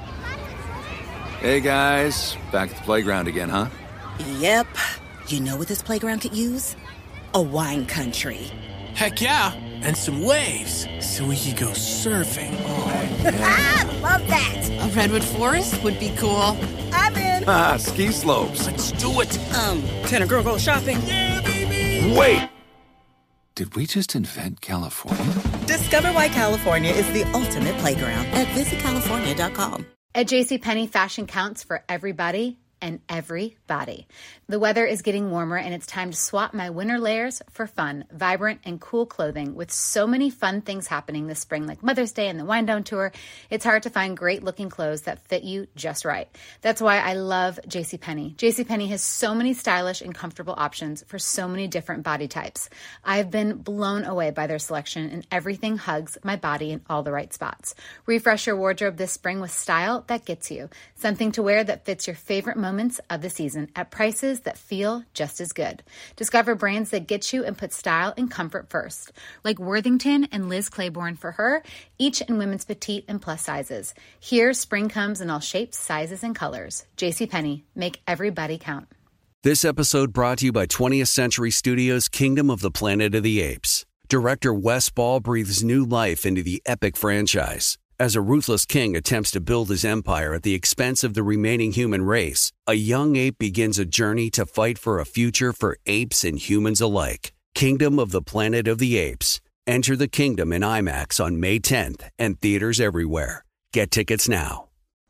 Hey guys, back at the playground again, huh? Yep. You know what this playground could use? A wine country. Heck yeah, and some waves so we could go surfing. Oh, yeah. Love that. A redwood forest would be cool. I'm in. Ski slopes. Let's do it. Can a girl go shopping? Yeah, baby. Wait. Did we just invent California? Discover why California is the ultimate playground at visitcalifornia.com. At JCPenney, fashion counts for everybody and everybody. The weather is getting warmer, and it's time to swap my winter layers for fun, vibrant, and cool clothing. With so many fun things happening this spring, like Mother's Day and the Wind Down Tour, it's hard to find great-looking clothes that fit you just right. That's why I love JCPenney. JCPenney has so many stylish and comfortable options for so many different body types. I've been blown away by their selection, and everything hugs my body in all the right spots. Refresh your wardrobe this spring with style that gets you. Something to wear that fits your favorite moments of the season at prices that feel just as good. Discover brands that get you and put style and comfort first, like Worthington and Liz Claiborne for her, each in women's petite and plus sizes. Here, spring comes in all shapes, sizes, and colors. JCPenney, make everybody count. This episode brought to you by 20th Century Studios' Kingdom of the Planet of the Apes. Director Wes Ball breathes new life into the epic franchise. As a ruthless king attempts to build his empire at the expense of the remaining human race, a young ape begins a journey to fight for a future for apes and humans alike. Kingdom of the Planet of the Apes. Enter the kingdom in IMAX on May 10th and theaters everywhere. Get tickets now.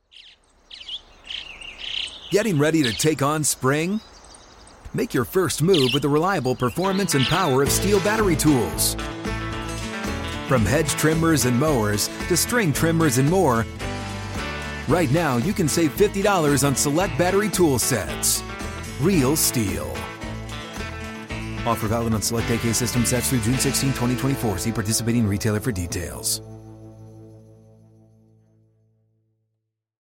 Getting ready to take on spring? Make your first move with the reliable performance and power of Steel battery tools. From hedge trimmers and mowers to string trimmers and more, right now you can save $50 on select battery tool sets. Real Steel. Offer valid on select AK system sets through June 16, 2024. See participating retailer for details.